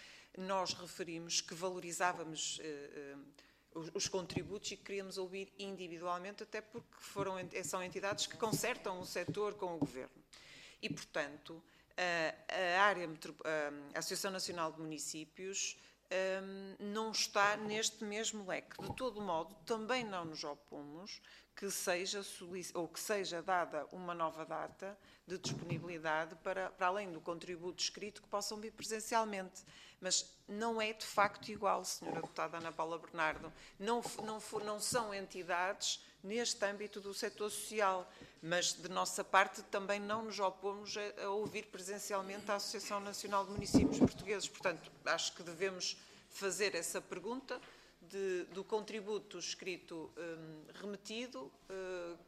nós referimos que valorizávamos eh, os, os contributos e que queríamos ouvir individualmente, até porque foram, são entidades que concertam o setor com o Governo. E, portanto, a, a, área, a Associação Nacional de Municípios um, não está neste mesmo leque. De todo modo, também não nos opomos que seja, ou que seja dada uma nova data de disponibilidade para, para além do contributo escrito, que possam vir presencialmente. Mas não é de facto igual, senhora Deputada Ana Paula Bernardo. Não, não, não são entidades neste âmbito do setor social, mas de nossa parte também não nos opomos a, a ouvir presencialmente a Associação Nacional de Municípios Portugueses. Portanto, acho que devemos fazer essa pergunta de, do contributo escrito um, remetido. Uh,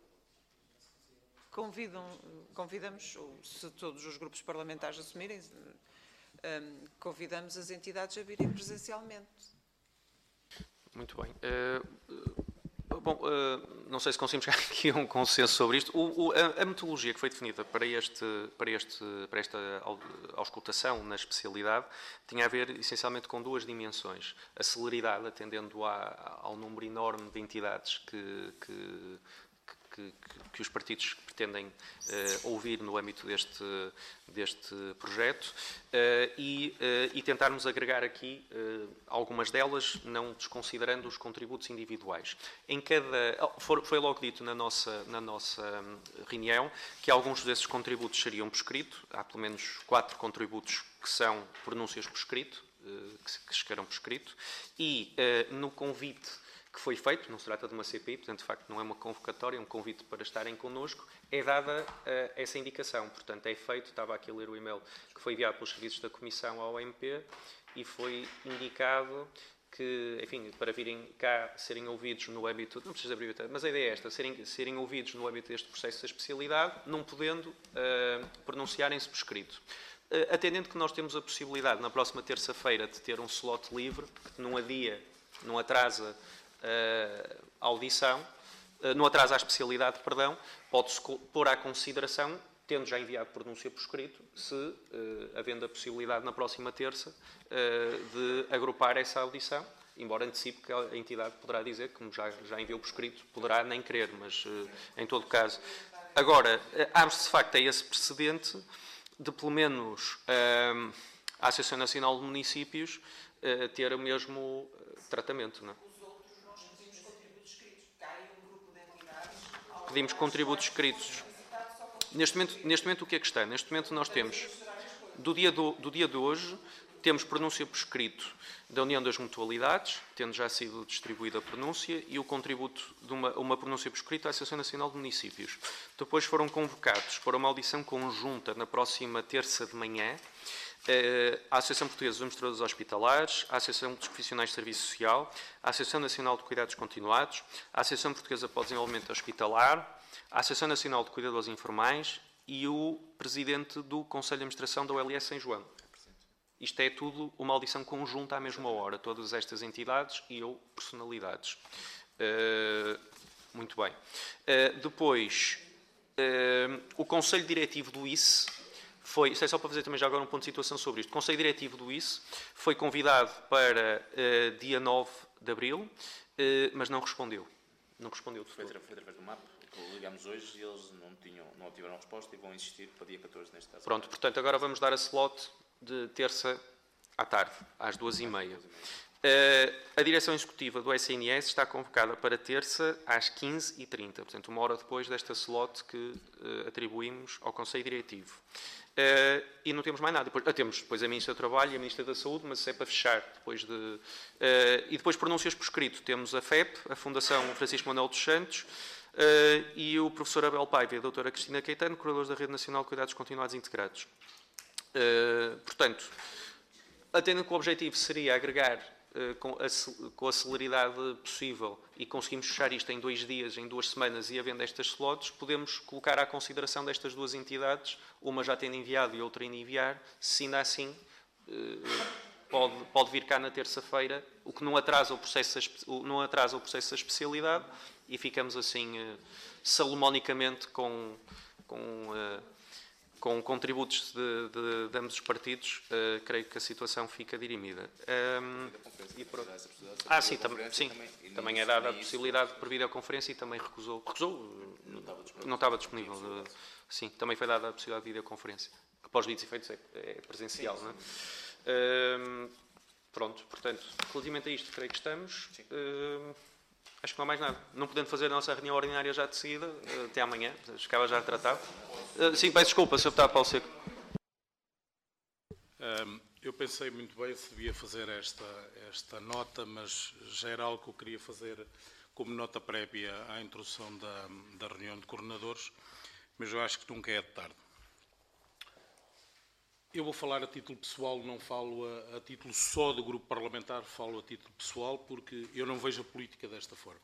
convidam, convidamos, ou se todos os grupos parlamentares assumirem, um, convidamos as entidades a virem presencialmente. Muito bem. Uh, Bom, uh, não sei se conseguimos chegar aqui a um consenso sobre isto. O, o, a, a metodologia que foi definida para, este, para, este, para esta auscultação na especialidade tinha a ver essencialmente com duas dimensões. A celeridade, atendendo à, ao número enorme de entidades que, que, que, que os partidos pretendem uh, ouvir no âmbito deste, deste projeto uh, e, uh, e tentarmos agregar aqui uh, algumas delas, não desconsiderando os contributos individuais. Em cada, for, foi logo dito na nossa, na nossa reunião que alguns desses contributos seriam por escrito, há pelo menos quatro contributos que são pronúncias por escrito, uh, que, que chegaram por escrito, e uh, no convite que foi feito, não se trata de uma C P I, portanto, de facto, não é uma convocatória, é um convite para estarem connosco, é dada uh, essa indicação. Portanto, é feito, estava aqui a ler o e-mail que foi enviado pelos serviços da Comissão ao M P e foi indicado que, enfim, para virem cá serem ouvidos no âmbito, não precisa abrir, mas a ideia é esta, serem, serem ouvidos no âmbito deste processo da especialidade, não podendo uh, pronunciarem-se por escrito. Uh, atendendo que nós temos a possibilidade, na próxima terça-feira, de ter um slot livre, que não adia, não atrasa Uh, a audição, uh, no atraso à especialidade, perdão, pode-se pôr à consideração, tendo já enviado pronúncia por escrito, se, uh, havendo a possibilidade na próxima terça, uh, de agrupar essa audição, embora antecipe que a entidade poderá dizer, como já, já enviou por escrito, poderá nem querer, mas uh, em todo caso. Agora, uh, abre-se de facto a esse precedente de, pelo menos, uh, a Associação Nacional de Municípios uh, ter o mesmo tratamento, não é? Pedimos contributos escritos. Neste momento, neste momento, o que é que está? Neste momento nós temos, do dia, do, do dia de hoje, temos pronúncia por escrito da União das Mutualidades, tendo já sido distribuída a pronúncia, e o contributo de uma, uma pronúncia por escrito à Associação Nacional de Municípios. Depois foram convocados para uma audição conjunta na próxima terça de manhã, a Associação Portuguesa dos Administradores Hospitalares, a Associação dos Profissionais de Serviço Social, a Associação Nacional de Cuidados Continuados, a Associação Portuguesa para o Desenvolvimento Hospitalar, a Associação Nacional de Cuidadores Informais e o Presidente do Conselho de Administração da O L S São João. Isto é tudo uma audição conjunta à mesma hora, todas estas entidades e eu, personalidades. Uh, muito bem. Uh, depois, uh, o Conselho Diretivo do I C E foi, isto é só para fazer também já agora um ponto de situação sobre isto, o Conselho Diretivo do I C E foi convidado para uh, dia nove de abril, uh, mas não respondeu. Não respondeu de Foi todo. através do mapa. Ligámos hoje e eles não, tinham, não tiveram resposta e vão insistir para dia catorze neste caso. Pronto, portanto, agora vamos dar a slot de terça à tarde, às duas e meia. Uh, a direção executiva do S N S está convocada para terça às quinze e trinta, portanto, uma hora depois desta slot que uh, atribuímos ao Conselho Diretivo. Uh, e não temos mais nada. Depois, uh, temos depois a Ministra do Trabalho e a Ministra da Saúde, mas isso é para fechar. Depois de, uh, e depois pronúncias por escrito. Temos a F E P, a Fundação Francisco Manuel dos Santos, Uh, e o professor Abel Paiva e a doutora Cristina Caetano, curadores da Rede Nacional de Cuidados Continuados Integrados. Uh, portanto, atendendo que o objetivo seria agregar uh, com, a, com a celeridade possível e conseguimos fechar isto em dois dias, em duas semanas e havendo estas slots, podemos colocar à consideração destas duas entidades, uma já tendo enviado e outra ainda enviar, se ainda assim uh, pode, pode vir cá na terça-feira, o que não atrasa o processo, não atrasa o processo da especialidade, e ficamos assim, uh, salomonicamente, com, com, uh, com contributos de, de, de ambos os partidos. Uh, creio que a situação fica dirimida. Um, e por... Ah, sim, tam sim também, também é dada a possibilidade por videoconferência e também recusou. Recusou? Não estava disponível. Não estava disponível. Uh, sim, também foi dada a possibilidade de videoconferência, que para os vídeos efeitos é, é presencial, sim, sim. Não é? Uh, pronto, portanto, relativamente a isto, creio que estamos. Uh, Acho que não há mais nada. Não podendo fazer a nossa reunião ordinária já de seguida, até amanhã, ficava já tratado. Sim, peço desculpa, senhor Deputado Paulo Seco. Um, eu pensei muito bem se devia fazer esta, esta nota, mas já era algo que eu queria fazer como nota prévia à introdução da, da reunião de coordenadores, mas eu acho que nunca é de tarde. Eu vou falar a título pessoal, não falo a, a título só do grupo parlamentar, falo a título pessoal, porque eu não vejo a política desta forma.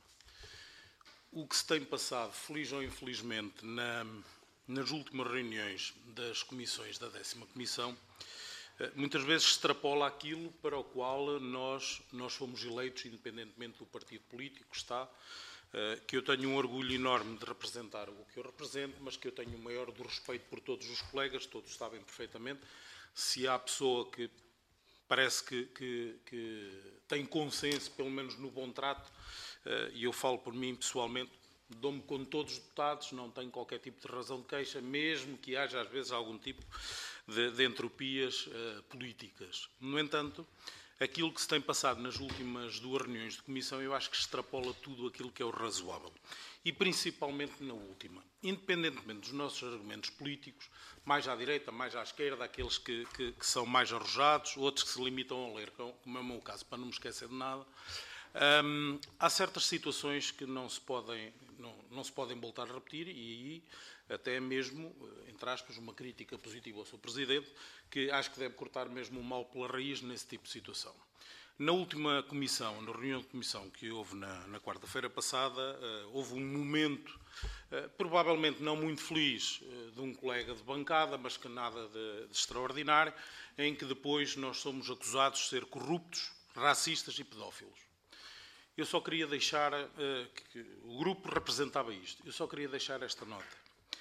O que se tem passado, feliz ou infelizmente, na, nas últimas reuniões das comissões da décima Comissão, muitas vezes extrapola aquilo para o qual nós, nós fomos eleitos, independentemente do partido político que está, que eu tenho um orgulho enorme de representar o que eu represento, mas que eu tenho o maior do respeito por todos os colegas, todos sabem perfeitamente. Se há pessoa que parece que, que, que tem consenso, pelo menos no bom trato, e eu falo por mim pessoalmente, dou-me com todos os deputados, não tenho qualquer tipo de razão de queixa, mesmo que haja às vezes algum tipo de, de entropias uh, políticas. No entanto, aquilo que se tem passado nas últimas duas reuniões de comissão, eu acho que extrapola tudo aquilo que é o razoável. E principalmente na última. Independentemente dos nossos argumentos políticos, mais à direita, mais à esquerda, aqueles que, que, que são mais arrojados, outros que se limitam a ler, como é o meu caso, para não me esquecer de nada, hum, há certas situações que não se podem, não, não se podem voltar a repetir, e aí até mesmo, entre aspas, uma crítica positiva ao seu Presidente, que acho que deve cortar mesmo o mal pela raiz nesse tipo de situação. Na última comissão, na reunião de comissão que houve na, na quarta-feira passada, uh, houve um momento, uh, provavelmente não muito feliz, uh, de um colega de bancada, mas que nada de, de extraordinário, em que depois nós somos acusados de ser corruptos, racistas e pedófilos. Eu só queria deixar, uh, que, que o grupo representava isto, eu só queria deixar esta nota.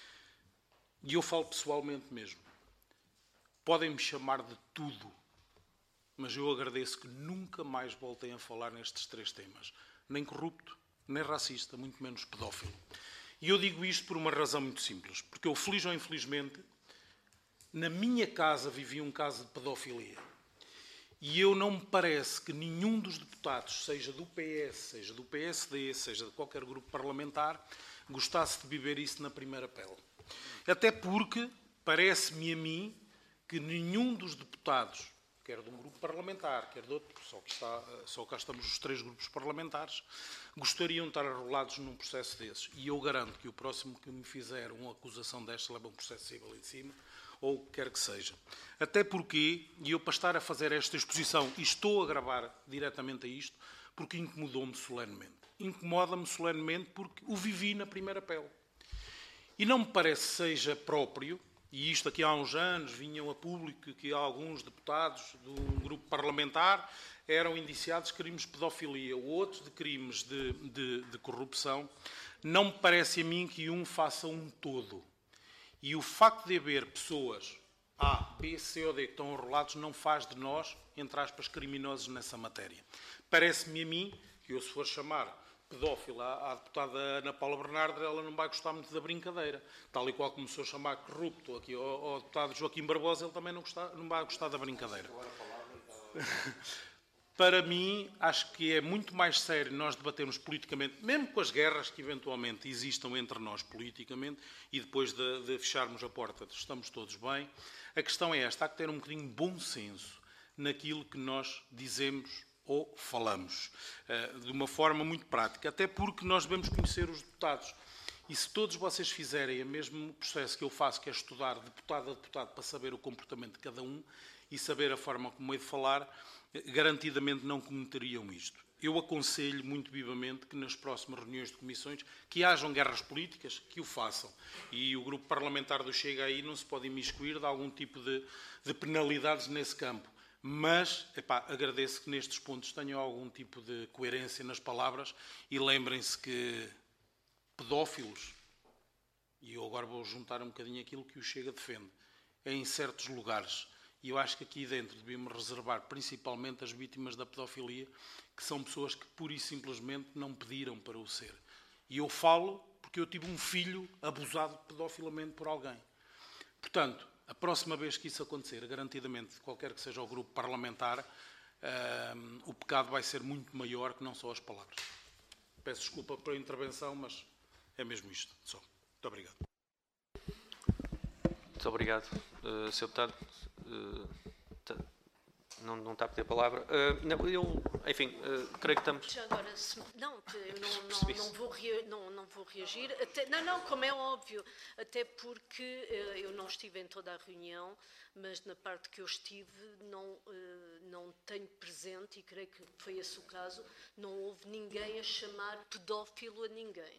E eu falo pessoalmente mesmo. Podem-me chamar de tudo, mas eu agradeço que nunca mais voltem a falar nestes três temas. Nem corrupto, nem racista, muito menos pedófilo. E eu digo isto por uma razão muito simples. Porque eu, feliz ou infelizmente, na minha casa vivi um caso de pedofilia. E eu não me parece que nenhum dos deputados, seja do P S, seja do P S D, seja de qualquer grupo parlamentar, gostasse de viver isso na primeira pele. Até porque parece-me a mim que nenhum dos deputados, quer de um grupo parlamentar, quer de outro, só que está, só cá estamos os três grupos parlamentares, gostariam de estar arrolados num processo desses. E eu garanto que o próximo que me fizer uma acusação desta leva um processo civil ali de cima, ou o que quer que seja. Até porque, e eu para estar a fazer esta exposição, e estou a gravar diretamente a isto, porque incomodou-me solenemente. Incomoda-me solenemente porque o vivi na primeira pele. E não me parece seja próprio, e isto aqui há uns anos vinham a público que alguns deputados de um grupo parlamentar eram indiciados de crimes de pedofilia ou outros de crimes de, de, de corrupção. Não me parece a mim que um faça um todo. E o facto de haver pessoas A, B, C ou D que estão enrolados não faz de nós, entre aspas, criminosos nessa matéria. Parece-me a mim que eu, se for chamar pedófila à deputada Ana Paula Bernardo, ela não vai gostar muito da brincadeira. Tal e qual começou a chamar corrupto aqui ao, ao deputado Joaquim Barbosa, ele também não, gostar, não vai gostar da brincadeira. Para mim, acho que é muito mais sério nós debatermos politicamente, mesmo com as guerras que eventualmente existam entre nós politicamente, e depois de, de fecharmos a porta, estamos todos bem. A questão é esta, há que ter um bocadinho de bom senso naquilo que nós dizemos ou falamos, de uma forma muito prática, até porque nós devemos conhecer os deputados. E se todos vocês fizerem o mesmo processo que eu faço, que é estudar deputado a deputado para saber o comportamento de cada um e saber a forma como é de falar, garantidamente não cometeriam isto. Eu aconselho muito vivamente que nas próximas reuniões de comissões que hajam guerras políticas, que o façam. E o grupo parlamentar do Chega aí não se pode imiscuir de algum tipo de, de penalidades nesse campo. Mas, epá, agradeço que nestes pontos tenham algum tipo de coerência nas palavras e lembrem-se que pedófilos, e eu agora vou juntar um bocadinho aquilo que o Chega defende, é em certos lugares. E eu acho que aqui dentro devíamos reservar principalmente as vítimas da pedofilia, que são pessoas que pura e simplesmente não pediram para o ser. E eu falo porque eu tive um filho abusado pedofilamente por alguém. Portanto, a próxima vez que isso acontecer, garantidamente, qualquer que seja o grupo parlamentar, uh, o pecado vai ser muito maior que não só as palavras. Peço desculpa pela intervenção, mas é mesmo isto. Só. Muito obrigado. Muito obrigado, uh, senhor Deputado. Uh, não, não está a pedir a palavra. Uh, não, eu, enfim, uh, creio que estamos... Já agora, se, não, eu não, não, não, vou rea, não, não vou reagir. Até, não, não, como é óbvio. Até porque uh, eu não estive em toda a reunião, mas na parte que eu estive não, uh, não tenho presente, e creio que foi esse o caso, não houve ninguém a chamar pedófilo a ninguém.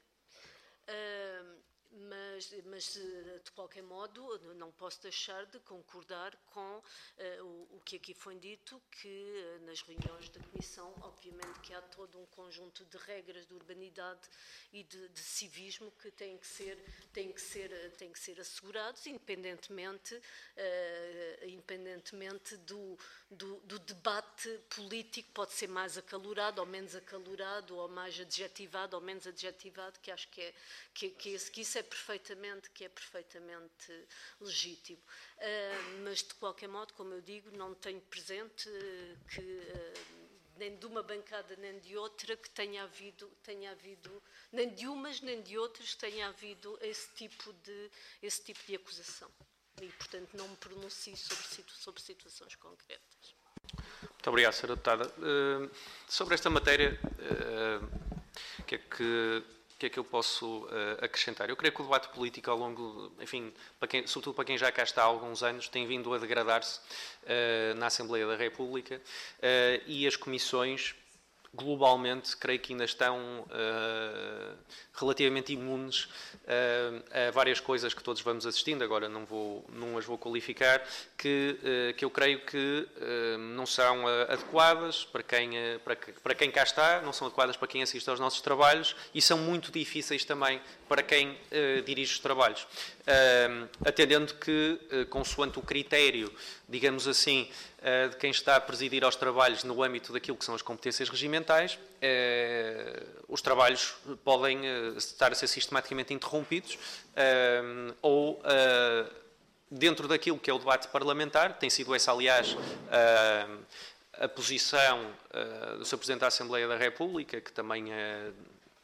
Uh, Mas, mas, de qualquer modo, não posso deixar de concordar com uh, o, o que aqui foi dito, que uh, nas reuniões da Comissão, obviamente que há todo um conjunto de regras de urbanidade e de, de civismo que têm que ser, têm que ser, têm que ser assegurados, independentemente, uh, independentemente do, do, do debate político, pode ser mais acalorado ou menos acalorado, ou mais adjetivado ou menos adjetivado, que acho que, é, que, que, esse, que isso é perfeitamente, que é perfeitamente legítimo. Uh, mas, de qualquer modo, como eu digo, não tenho presente uh, que, uh, nem de uma bancada nem de outra, que tenha havido, tenha havido, nem de umas nem de outras, que tenha havido esse tipo de, esse tipo de acusação. E, portanto, não me pronuncio sobre, situ sobre situações concretas. Muito obrigado, senhora Deputada. Uh, sobre esta matéria, o uh, que é que... O que é que eu posso uh, acrescentar? Eu creio que o debate político ao longo, enfim, para quem, sobretudo para quem já cá está há alguns anos, tem vindo a degradar-se uh, na Assembleia da República uh, e as comissões, globalmente, creio que ainda estão uh, relativamente imunes uh, a várias coisas que todos vamos assistindo, agora não, vou, não as vou qualificar, que, uh, que eu creio que uh, não são uh, adequadas para quem, uh, para, que, para quem cá está, não são adequadas para quem assiste aos nossos trabalhos e são muito difíceis também para quem uh, dirige os trabalhos. Uh, atendendo que, uh, consoante o critério, digamos assim, uh, de quem está a presidir aos trabalhos no âmbito daquilo que são as competências regimentais, uh, os trabalhos podem uh, estar a ser sistematicamente interrompidos uh, ou, uh, dentro daquilo que é o debate parlamentar, tem sido essa, aliás, uh, a posição uh, do senhor Presidente da Assembleia da República, que também uh,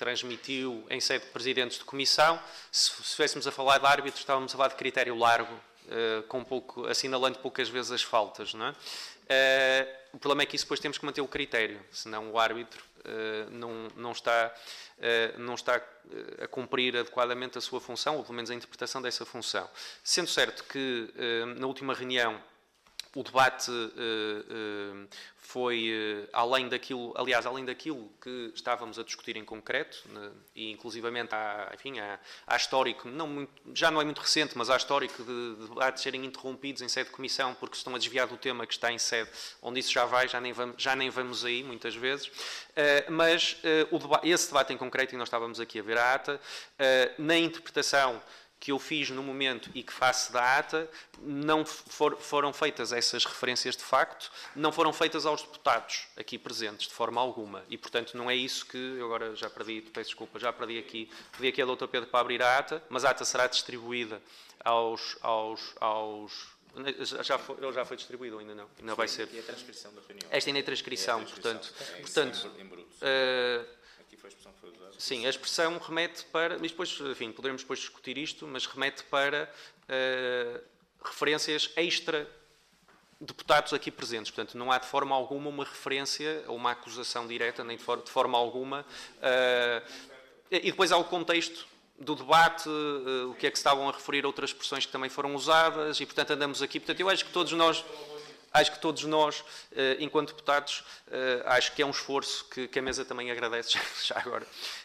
transmitiu em sede de presidentes de comissão. Se, se estivéssemos a falar de árbitros, estávamos a falar de critério largo, uh, com pouco, assinalando poucas vezes as faltas, não é? Uh, o problema é que isso depois temos que manter o critério, senão o árbitro uh, não, não está, uh, não está a cumprir adequadamente a sua função, ou pelo menos a interpretação dessa função. Sendo certo que uh, na última reunião o debate uh, uh, foi uh, além daquilo, aliás, além daquilo que estávamos a discutir em concreto, né, e inclusivamente há, enfim, há, há histórico, não muito, já não é muito recente, mas há histórico de, de debates serem interrompidos em sede de comissão porque estão a desviar do tema que está em sede, onde isso já vai, já nem vamos, já nem vamos aí muitas vezes, uh, mas uh, o deba- esse debate em concreto, e nós estávamos aqui a ver a ata, uh, na interpretação que eu fiz no momento e que faço da ata, não for, foram feitas essas referências de facto, não foram feitas aos deputados aqui presentes, de forma alguma. E, portanto, não é isso que, eu agora já perdi, peço desculpa, já perdi aqui, pedi aqui a doutor Pedro para abrir a ata, mas a ata será distribuída aos... aos, aos já foi, ele já foi distribuído, ainda não? Ainda vai ser. E a transcrição da reunião? Esta ainda é transcrição, é a transcrição. portanto... É, portanto em bruto. Uh, Foi a expressão que foi usada. Sim, a expressão remete para, mas depois, enfim, poderemos depois discutir isto, mas remete para uh, referências extra deputados aqui presentes. Portanto, não há de forma alguma uma referência ou uma acusação direta, nem de, for, de forma alguma. Uh, e depois há o contexto do debate, uh, o que é que se estavam a referir a outras expressões que também foram usadas, e portanto andamos aqui. Portanto, eu acho que todos nós... Acho que todos nós, enquanto deputados, acho que é um esforço que, que a mesa também agradece, já agora,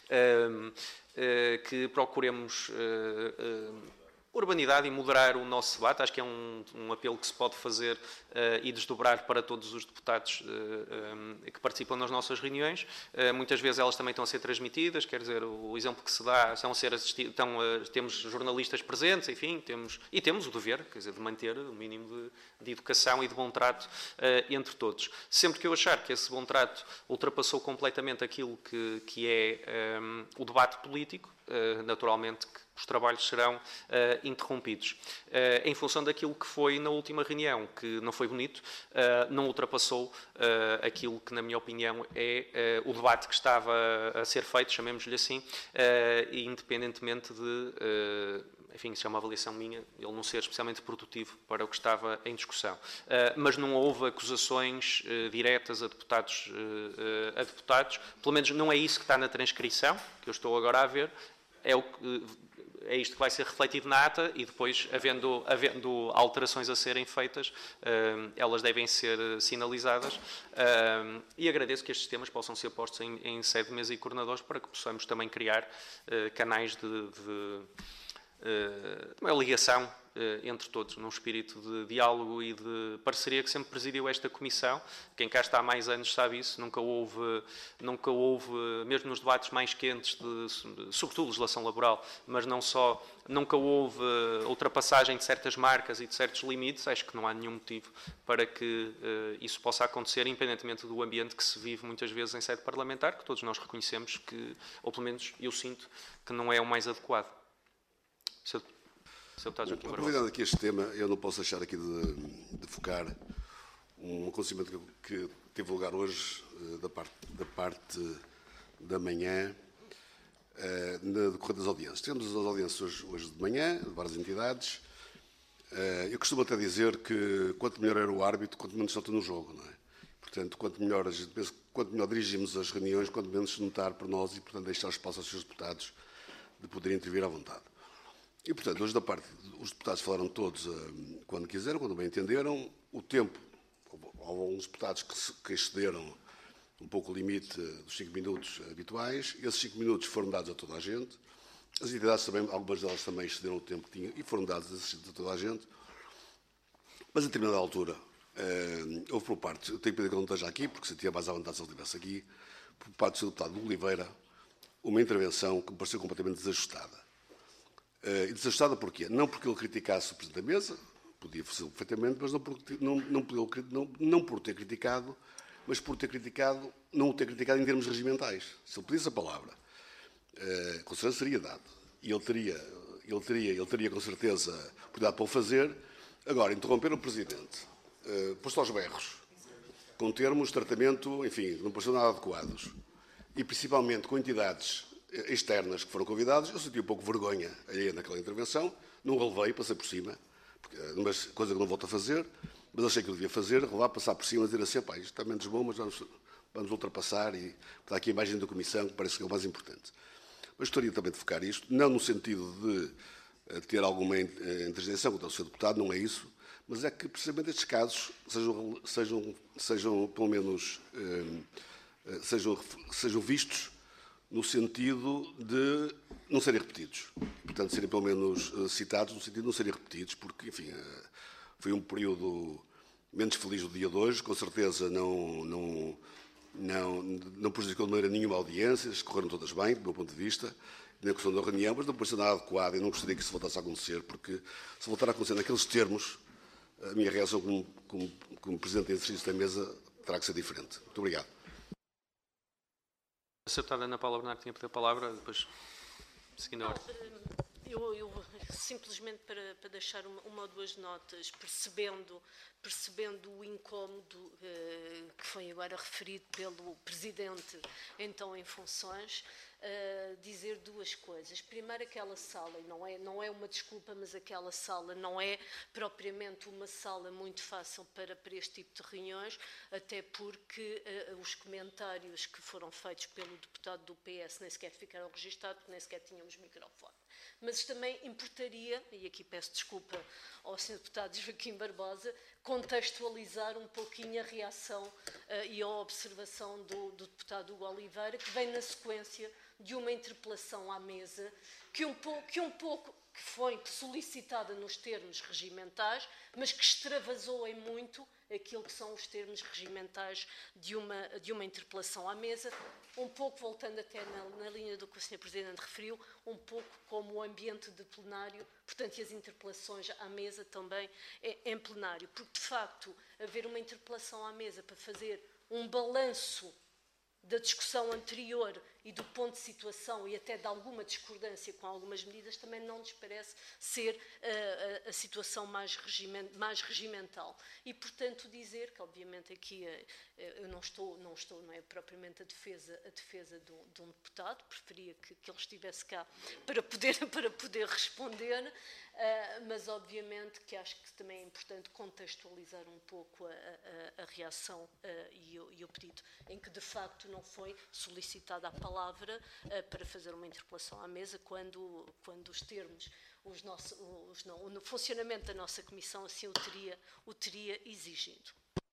que procuremos urbanidade e moderar o nosso debate. Acho que é um, um apelo que se pode fazer uh, e desdobrar para todos os deputados uh, um, que participam nas nossas reuniões. Uh, muitas vezes elas também estão a ser transmitidas, quer dizer, o exemplo que se dá, são a ser assistidos, estão, uh, temos jornalistas presentes, enfim, temos, e temos o dever, quer dizer, de manter o mínimo de, de educação e de bom trato uh, entre todos. Sempre que eu achar que esse bom trato ultrapassou completamente aquilo que, que é um, o debate político, uh, naturalmente que os trabalhos serão uh, interrompidos. Uh, em função daquilo que foi na última reunião, que não foi bonito, uh, não ultrapassou uh, aquilo que, na minha opinião, é uh, o debate que estava a ser feito, chamemos-lhe assim, uh, independentemente de, uh, enfim, isso é uma avaliação minha, ele não ser especialmente produtivo para o que estava em discussão. Uh, mas não houve acusações uh, diretas a deputados, uh, uh, a deputados, pelo menos não é isso que está na transcrição, que eu estou agora a ver, é o que... É isto que vai ser refletido na ata e depois, havendo, havendo alterações a serem feitas, uh, elas devem ser sinalizadas. Uh, e agradeço que estes temas possam ser postos em, em sede de mesa e coordenadores para que possamos também criar uh, canais de, de, uh, de uma ligação entre todos, num espírito de diálogo e de parceria que sempre presidiu esta comissão. Quem cá está há mais anos sabe isso, nunca houve, nunca houve mesmo nos debates mais quentes, de, sobretudo legislação laboral, mas não só, nunca houve ultrapassagem de certas marcas e de certos limites. Acho que não há nenhum motivo para que uh, isso possa acontecer, independentemente do ambiente que se vive muitas vezes em sede parlamentar, que todos nós reconhecemos que, ou pelo menos eu sinto, que não é o mais adequado. Se eu, Aproveitando aqui este tema, eu não posso deixar aqui de, de focar um acontecimento que, que teve lugar hoje, da parte da, parte da manhã, na decorrer das audiências. Temos as audiências hoje, hoje de manhã, de várias entidades. Eu costumo até dizer que quanto melhor era o árbitro, quanto menos salta no jogo, não é? Portanto, quanto melhor, quanto melhor dirigimos as reuniões, quanto menos se notar para nós e, portanto, deixar espaço aos seus deputados de poderem intervir à vontade. E, portanto, hoje da parte, os deputados falaram todos uh, quando quiseram, quando bem entenderam. O tempo, houve alguns deputados que, se, que excederam um pouco o limite uh, dos cinco minutos habituais. Esses cinco minutos foram dados a toda a gente. As entidades também, algumas delas também excederam o tempo que tinham e foram dados a toda a gente. Mas, a determinada altura, uh, houve por parte, eu tenho que pedir que ele não esteja aqui, porque sentia mais à vontade se ele estivesse aqui, por parte do seu deputado Oliveira, uma intervenção que me pareceu completamente desajustada. Uh, e desajustada porquê? Não porque ele criticasse o Presidente da Mesa, podia fazê-lo perfeitamente, mas não por, não, não, não, não por ter criticado, mas por ter criticado, não o ter criticado em termos regimentais. Se ele pedisse a palavra, uh, com certeza seria dado. E ele teria, ele teria, ele teria com certeza oportunidade para o fazer. Agora, interromper o Presidente, uh, posto aos berros, com termos de tratamento, enfim, não pareceu nada adequados, e principalmente com entidades externas que foram convidadas. Eu senti um pouco vergonha alheia naquela intervenção, não relevei, passei por cima, porque, mas coisa que não volto a fazer, mas achei que eu devia fazer, relevar, passar por cima e dizer assim, pá, isto está menos bom, mas vamos, vamos ultrapassar e dar aqui a imagem da Comissão, que parece que é o mais importante. Mas gostaria também de focar isto, não no sentido de ter alguma interjeição contra o senhor Deputado, não é isso, mas é que precisamente estes casos sejam, sejam, sejam pelo menos, eh, sejam, sejam vistos no sentido de não serem repetidos. Portanto, serem pelo menos citados no sentido de não serem repetidos, porque, enfim, foi um período menos feliz do dia de hoje, com certeza não, não, não, não prejudicou de maneira nenhuma a audiências, correram todas bem, do meu ponto de vista, na questão da reunião, mas não pareceu nada adequado e não gostaria que isso voltasse a acontecer, porque se voltar a acontecer naqueles termos, a minha reação como, como, como Presidente de exercício da mesa terá que ser diferente. Muito obrigado. A senhora Ana Paula Bernardo tinha pedido a palavra, depois, seguindo a ordem. Eu, eu simplesmente para, para deixar uma, uma ou duas notas, percebendo, percebendo o incómodo eh, que foi agora referido pelo Presidente, então em funções, eh, dizer duas coisas. Primeiro, aquela sala, e não é, não é uma desculpa, mas aquela sala não é propriamente uma sala muito fácil para, para este tipo de reuniões, até porque eh, os comentários que foram feitos pelo deputado do P S nem sequer ficaram registados, porque nem sequer tínhamos microfone. Mas também importaria, e aqui peço desculpa ao senhor Deputado Joaquim Barbosa, contextualizar um pouquinho a reação uh, e a observação do, do Deputado Hugo Oliveira, que vem na sequência de uma interpelação à mesa, que um pouco, que um pouco que foi solicitada nos termos regimentais, mas que extravasou em muito aquilo que são os termos regimentais de uma, de uma interpelação à mesa, um pouco voltando até na, na linha do que o senhor Presidente referiu, um pouco como o ambiente de plenário, portanto, e as interpelações à mesa também em plenário, porque, de facto, haver uma interpelação à mesa para fazer um balanço da discussão anterior e do ponto de situação e até de alguma discordância com algumas medidas, também não nos parece ser uh, a, a situação mais, regiment, mais regimental. E, portanto, dizer que, obviamente, aqui uh, eu não estou, não estou, não é propriamente a defesa, a defesa de, um, de um deputado, preferia que, que ele estivesse cá para poder, para poder responder, uh, mas, obviamente, que acho que também é importante contextualizar um pouco a, a, a reação uh, e, o, e o pedido, em que, de facto, não foi solicitada a palavra uh, para fazer uma interpelação à mesa quando, quando os termos, os nosso, os, não, o funcionamento da nossa Comissão assim o teria, o teria exigido.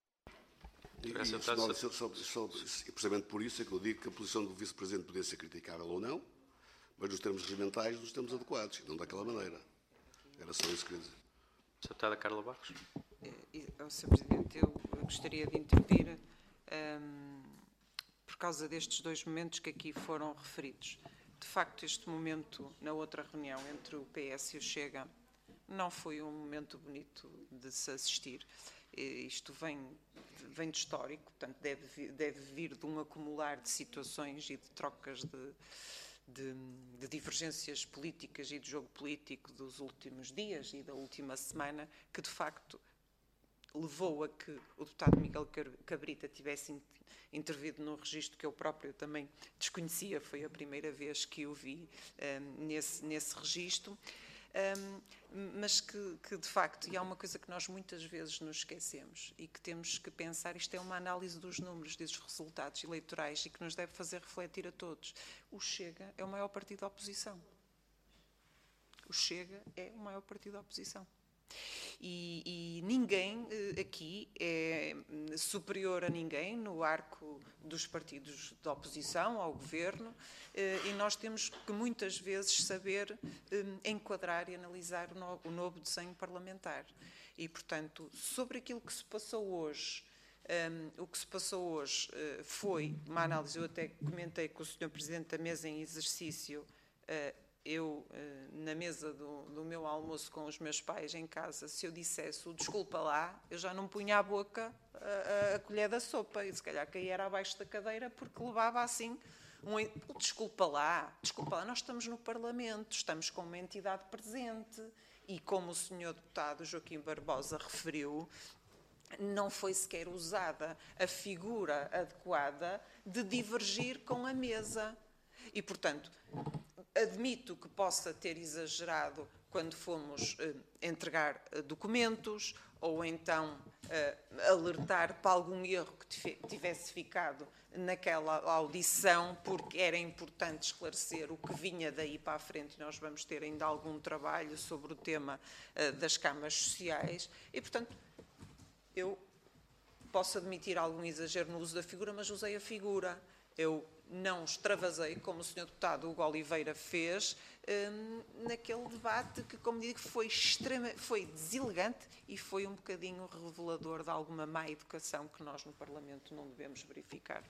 E, e, só, só, só, precisamente por isso é que eu digo que a posição do Vice-Presidente poderia ser criticável ou não, mas nos termos regimentais, nos termos adequados, não daquela maneira. Era só isso que queria dizer. Deputada Carla Barros. senhor Presidente, eu gostaria de intervir um, por causa destes dois momentos que aqui foram referidos. De facto, este momento, na outra reunião entre o P S e o Chega, não foi um momento bonito de se assistir. Isto vem, vem de histórico, portanto, deve vir, deve vir de um acumular de situações e de trocas de, de, de divergências políticas e de jogo político dos últimos dias e da última semana, que, de facto, levou a que o deputado Miguel Cabrita tivesse intervido num registro que eu próprio também desconhecia, foi a primeira vez que o vi um, nesse, nesse registro, um, mas que, que de facto, e há uma coisa que nós muitas vezes nos esquecemos e que temos que pensar, isto é uma análise dos números, dos resultados eleitorais e que nos deve fazer refletir a todos. O Chega é o maior partido da oposição. O Chega é o maior partido da oposição. E, e ninguém aqui é superior a ninguém no arco dos partidos da oposição ao governo, e nós temos que muitas vezes saber enquadrar e analisar o novo, o novo desenho parlamentar. E, portanto, sobre aquilo que se passou hoje, um, o que se passou hoje uh, foi uma análise, eu até comentei com o senhor Presidente da Mesa em exercício, uh, eu, na mesa do, do meu almoço com os meus pais em casa, se eu dissesse o desculpa lá, eu já não punha à boca a, a, a colher da sopa, e se calhar caía era abaixo da cadeira, porque levava assim um o desculpa lá, desculpa lá, nós estamos no Parlamento, estamos com uma entidade presente, e como o senhor deputado Joaquim Barbosa referiu, não foi sequer usada a figura adequada de divergir com a mesa. E, portanto, admito que possa ter exagerado quando fomos eh, entregar eh, documentos ou então eh, alertar para algum erro que tivesse ficado naquela audição, porque era importante esclarecer o que vinha daí para a frente. Nós vamos ter ainda algum trabalho sobre o tema eh, das câmaras sociais e, portanto, eu posso admitir algum exagero no uso da figura, mas usei a figura. Eu não extravasei, como o senhor deputado Hugo Oliveira fez, hum, naquele debate que, como digo, foi, extrema, foi deselegante e foi um bocadinho revelador de alguma má educação que nós no Parlamento não devemos verificar.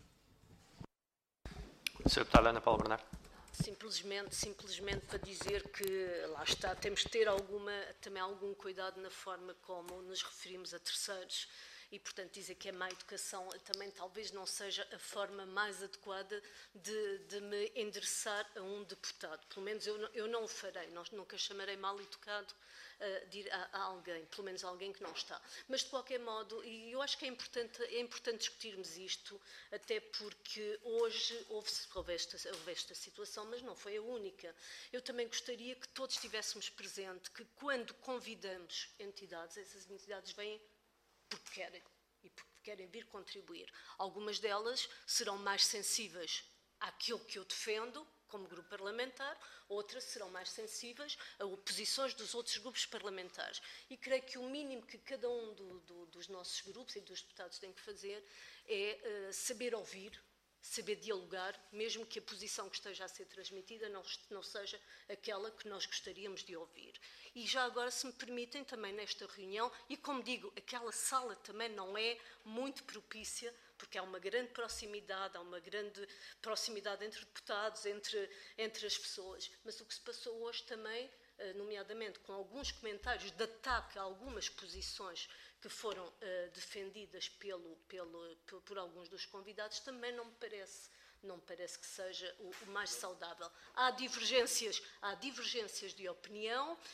senhora Deputada Ana Paula Bernardo. Simplesmente, simplesmente para dizer que, lá está, temos que ter alguma, também algum cuidado na forma como nos referimos a terceiros. E, portanto, dizer que é má educação também talvez não seja a forma mais adequada de, de me endereçar a um deputado. Pelo menos eu não, eu não o farei, nós nunca chamarei mal educado uh, a, a alguém, pelo menos a alguém que não está. Mas, de qualquer modo, e eu acho que é importante, é importante discutirmos isto, até porque hoje houve, houve, esta, houve esta situação, mas não foi a única. Eu também gostaria que todos estivéssemos presentes, que quando convidamos entidades, essas entidades vêm porque querem e porque querem vir contribuir. Algumas delas serão mais sensíveis àquilo que eu defendo como grupo parlamentar, outras serão mais sensíveis a oposições dos outros grupos parlamentares. E creio que o mínimo que cada um do, do, dos nossos grupos e dos deputados tem que fazer é uh, saber ouvir, saber dialogar, mesmo que a posição que esteja a ser transmitida não, não seja aquela que nós gostaríamos de ouvir. E já agora, se me permitem, também nesta reunião, e como digo, aquela sala também não é muito propícia, porque há uma grande proximidade, há uma grande proximidade entre deputados, entre, entre as pessoas, mas o que se passou hoje também, nomeadamente com alguns comentários de ataque a algumas posições que foram uh, defendidas pelo, pelo, por, por alguns dos convidados, também não me parece, não me parece que seja o, o mais saudável. Há divergências, há divergências de opinião uh,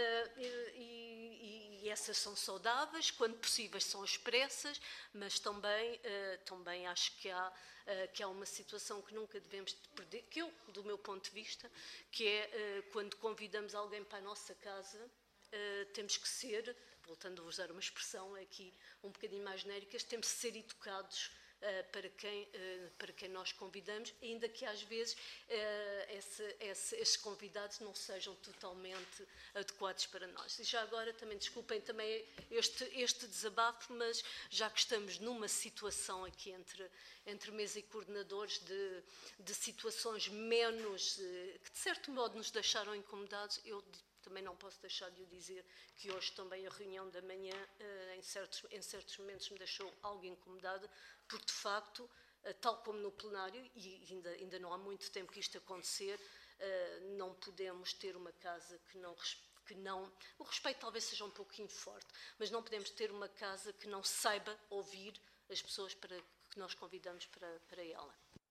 e, e, e essas são saudáveis, quando possíveis são expressas, mas também, uh, também acho que há, uh, que há uma situação que nunca devemos perder, que eu, do meu ponto de vista, que é uh, quando convidamos alguém para a nossa casa, uh, temos que ser, voltando a usar uma expressão aqui um bocadinho mais genérica, temos de ser educados uh, para, quem, uh, para quem nós convidamos, ainda que às vezes uh, esse, esse, esses convidados não sejam totalmente adequados para nós. E já agora, também desculpem também este, este desabafo, mas já que estamos numa situação aqui entre, entre mesa e coordenadores de, de situações menos, uh, que de certo modo nos deixaram incomodados, eu também não posso deixar de o dizer que hoje também a reunião da manhã, em certos, em certos momentos, me deixou algo incomodada, porque de facto, tal como no plenário, e ainda, ainda não há muito tempo que isto acontecer, não podemos ter uma casa que não, que não... O respeito talvez seja um pouquinho forte, mas não podemos ter uma casa que não saiba ouvir as pessoas para, que nós convidamos para, para ela.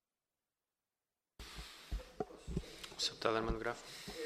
senhor Deputado Armando Grave.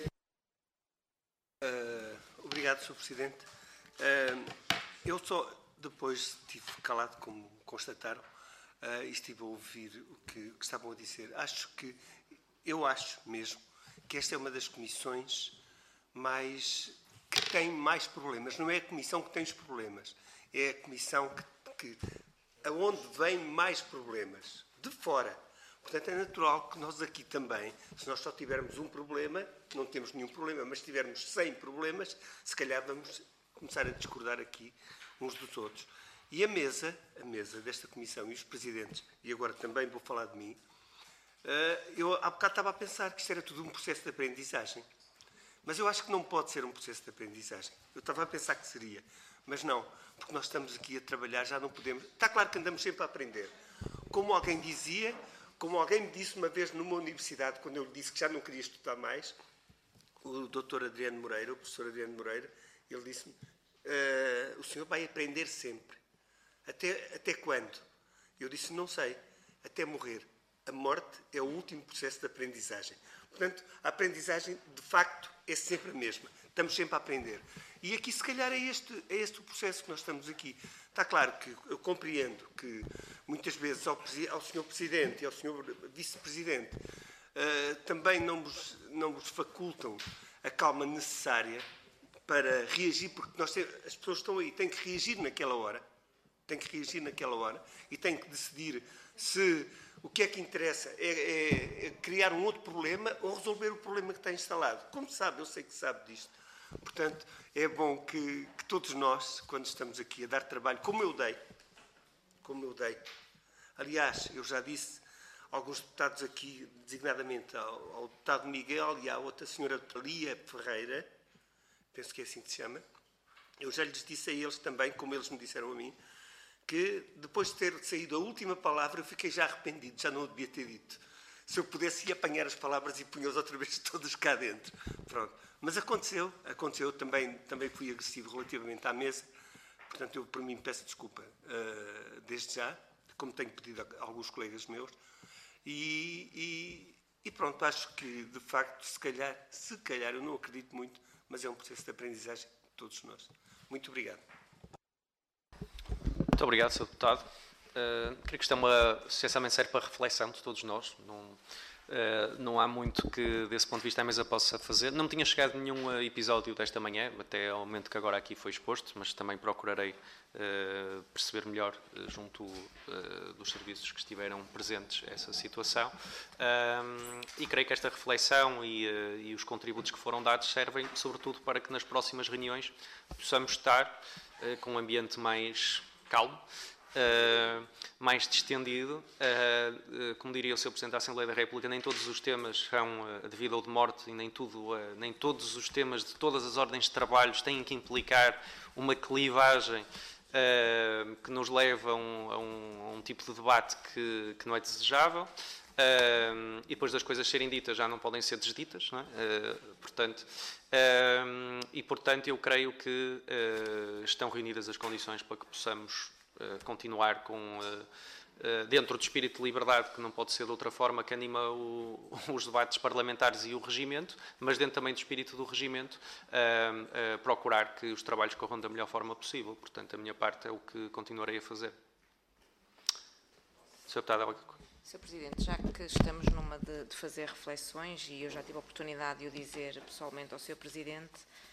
Uh, obrigado, senhor Presidente. Uh, eu só depois estive calado, como constataram, uh, e estive a ouvir o que, que estavam a dizer. Acho que, eu acho mesmo, que esta é uma das comissões mais, que tem mais problemas. Não é a comissão que tem os problemas, é a comissão que, que aonde vêm mais problemas, de fora. Portanto, é natural que nós aqui também, se nós só tivermos um problema, não temos nenhum problema, mas se tivermos cem problemas, se calhar vamos começar a discordar aqui uns dos outros. E a mesa, a mesa desta comissão e os presidentes, e agora também vou falar de mim, eu há bocado estava a pensar que isto era tudo um processo de aprendizagem. Mas eu acho que não pode ser um processo de aprendizagem. Eu estava a pensar que seria, mas não, porque nós estamos aqui a trabalhar, já não podemos... Está claro que andamos sempre a aprender. Como alguém dizia... Como alguém me disse uma vez numa universidade, quando eu lhe disse que já não queria estudar mais, o doutor Adriano Moreira, o professor Adriano Moreira, ele disse-me, uh, o senhor vai aprender sempre. Até, até quando? Eu disse, não sei, até morrer. A morte é o último processo de aprendizagem. Portanto, a aprendizagem, de facto, é sempre a mesma. Estamos sempre a aprender. E aqui, se calhar, é este, é este o processo que nós estamos aqui. Está claro que eu compreendo que, muitas vezes, ao, ao senhor Presidente e ao senhor Vice-Presidente, uh, também não vos, não vos facultam a calma necessária para reagir, porque nós temos, as pessoas estão aí, têm que reagir naquela hora, têm que reagir naquela hora e têm que decidir se o que é que interessa é, é, é criar um outro problema ou resolver o problema que está instalado. Como sabe, eu sei que sabe disto. Portanto, é bom que, que todos nós, quando estamos aqui a dar trabalho, como eu dei, como eu dei, aliás, eu já disse a alguns deputados aqui, designadamente ao, ao deputado Miguel e à outra senhora Thalia Ferreira, penso que é assim que se chama, eu já lhes disse a eles também, como eles me disseram a mim, que depois de ter saído a última palavra, eu fiquei já arrependido, já não o devia ter dito. Se eu pudesse ia apanhar as palavras e punha-as outra vez todas cá dentro. Pronto. Mas aconteceu, aconteceu, também, também fui agressivo relativamente à mesa, portanto eu por mim peço desculpa uh, desde já, como tenho pedido a alguns colegas meus, e, e, e pronto, acho que de facto, se calhar, se calhar, eu não acredito muito, mas é um processo de aprendizagem de todos nós. Muito obrigado. Muito obrigado, senhor Deputado. Uh, creio que isto é uma, essencialmente serve para reflexão de todos nós. Não, uh, não há muito que, desse ponto de vista, a mesa possa fazer. Não me tinha chegado nenhum episódio desta manhã, até ao momento que agora aqui foi exposto, mas também procurarei uh, perceber melhor, uh, junto uh, dos serviços que estiveram presentes, essa situação. Uh, e creio que esta reflexão e, uh, e os contributos que foram dados servem, sobretudo, para que nas próximas reuniões possamos estar uh, com um ambiente mais calmo, uh, mais distendido. Uh, uh, como diria o senhor Presidente da Assembleia da República, nem todos os temas são uh, de vida ou de morte e nem, tudo, uh, nem todos os temas de todas as ordens de trabalhos têm que implicar uma clivagem uh, que nos leva a um, a um, a um tipo de debate que, que não é desejável. Uh, e depois das coisas serem ditas já não podem ser desditas, não é? Uh, portanto, uh, e portanto eu creio que uh, estão reunidas as condições para que possamos uh, continuar com, uh, uh, dentro do espírito de liberdade, que não pode ser de outra forma, que anima o, os debates parlamentares e o regimento, mas dentro também do espírito do regimento, uh, uh, procurar que os trabalhos corram da melhor forma possível. Portanto, a minha parte é o que continuarei a fazer. senhor Deputado, alguma coisa? senhor Presidente, já que estamos numa de, de fazer reflexões, e eu já tive a oportunidade de o dizer pessoalmente ao senhor Presidente,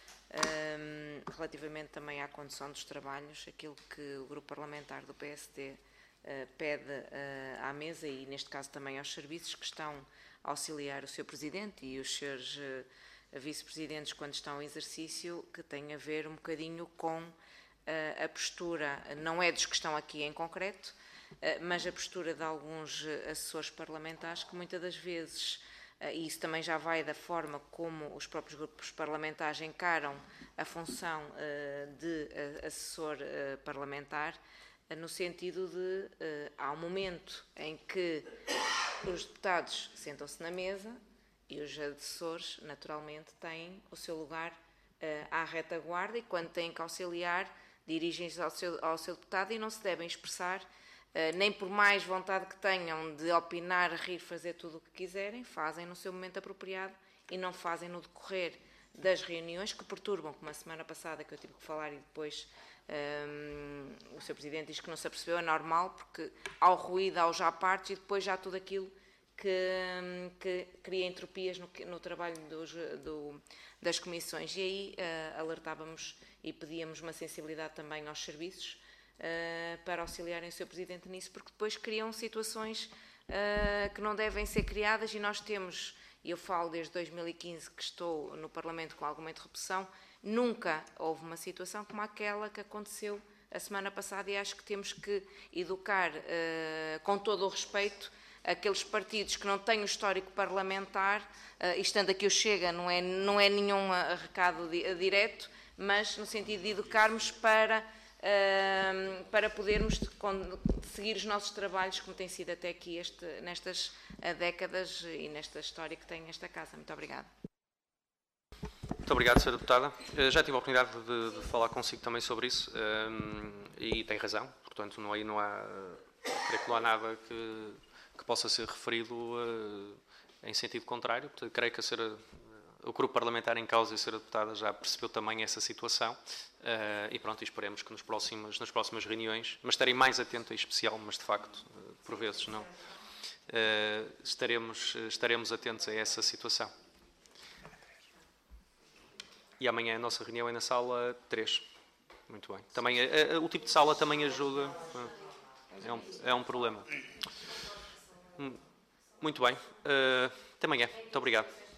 um, relativamente também à condução dos trabalhos, aquilo que o Grupo Parlamentar do P S D uh, pede uh, à mesa, e neste caso também aos serviços que estão a auxiliar o senhor Presidente e os seus uh, Vice-Presidentes quando estão em exercício, que tem a ver um bocadinho com uh, a postura, não é dos que estão aqui em concreto, mas a postura de alguns assessores parlamentares que muitas das vezes, e isso também já vai da forma como os próprios grupos parlamentares encaram a função de assessor parlamentar, no sentido de, há um momento em que os deputados sentam-se na mesa e os assessores, naturalmente, têm o seu lugar à retaguarda, e quando têm que auxiliar, dirigem-se ao seu, ao seu deputado e não se devem expressar, Uh, nem por mais vontade que tenham de opinar, rir, fazer tudo o que quiserem, fazem no seu momento apropriado e não fazem no decorrer das reuniões que perturbam, como a semana passada que eu tive que falar e depois um, o senhor Presidente diz que não se apercebeu, é normal, porque há o ruído, há os já partes e depois já há tudo aquilo que, que cria entropias no, no trabalho dos, do, das comissões. E aí uh, alertávamos e pedíamos uma sensibilidade também aos serviços, Uh, para auxiliarem o senhor Presidente nisso, porque depois criam situações uh, que não devem ser criadas, e nós temos, e eu falo desde dois mil e quinze que estou no Parlamento com alguma interrupção, nunca houve uma situação como aquela que aconteceu a semana passada, e acho que temos que educar uh, com todo o respeito aqueles partidos que não têm o histórico parlamentar, uh, e estando aqui o Chega, não é, não é nenhum recado di direto, mas no sentido de educarmos para Uh, para podermos seguir os nossos trabalhos, como tem sido até aqui este, nestas uh, décadas e nesta história que tem esta Casa. Muito obrigada. Muito obrigado, senhora Deputada. Uh, já tive a oportunidade de, de falar consigo também sobre isso, uh, e tem razão. Portanto, não, aí não há, creio que não há nada que, que possa ser referido uh, em sentido contrário. Portanto, creio que a senhora, o grupo parlamentar em causa e a senhora Deputada já percebeu também essa situação. Uh, e pronto, esperemos que nos próximos, nas próximas reuniões, mas estarei mais atento em especial, mas de facto, uh, por vezes não, estaremos, estaremos atentos a essa situação. E amanhã a nossa reunião é na sala três. Muito bem. Também, o tipo de sala também ajuda. É um, é um problema. Muito bem. Até amanhã. Muito obrigado.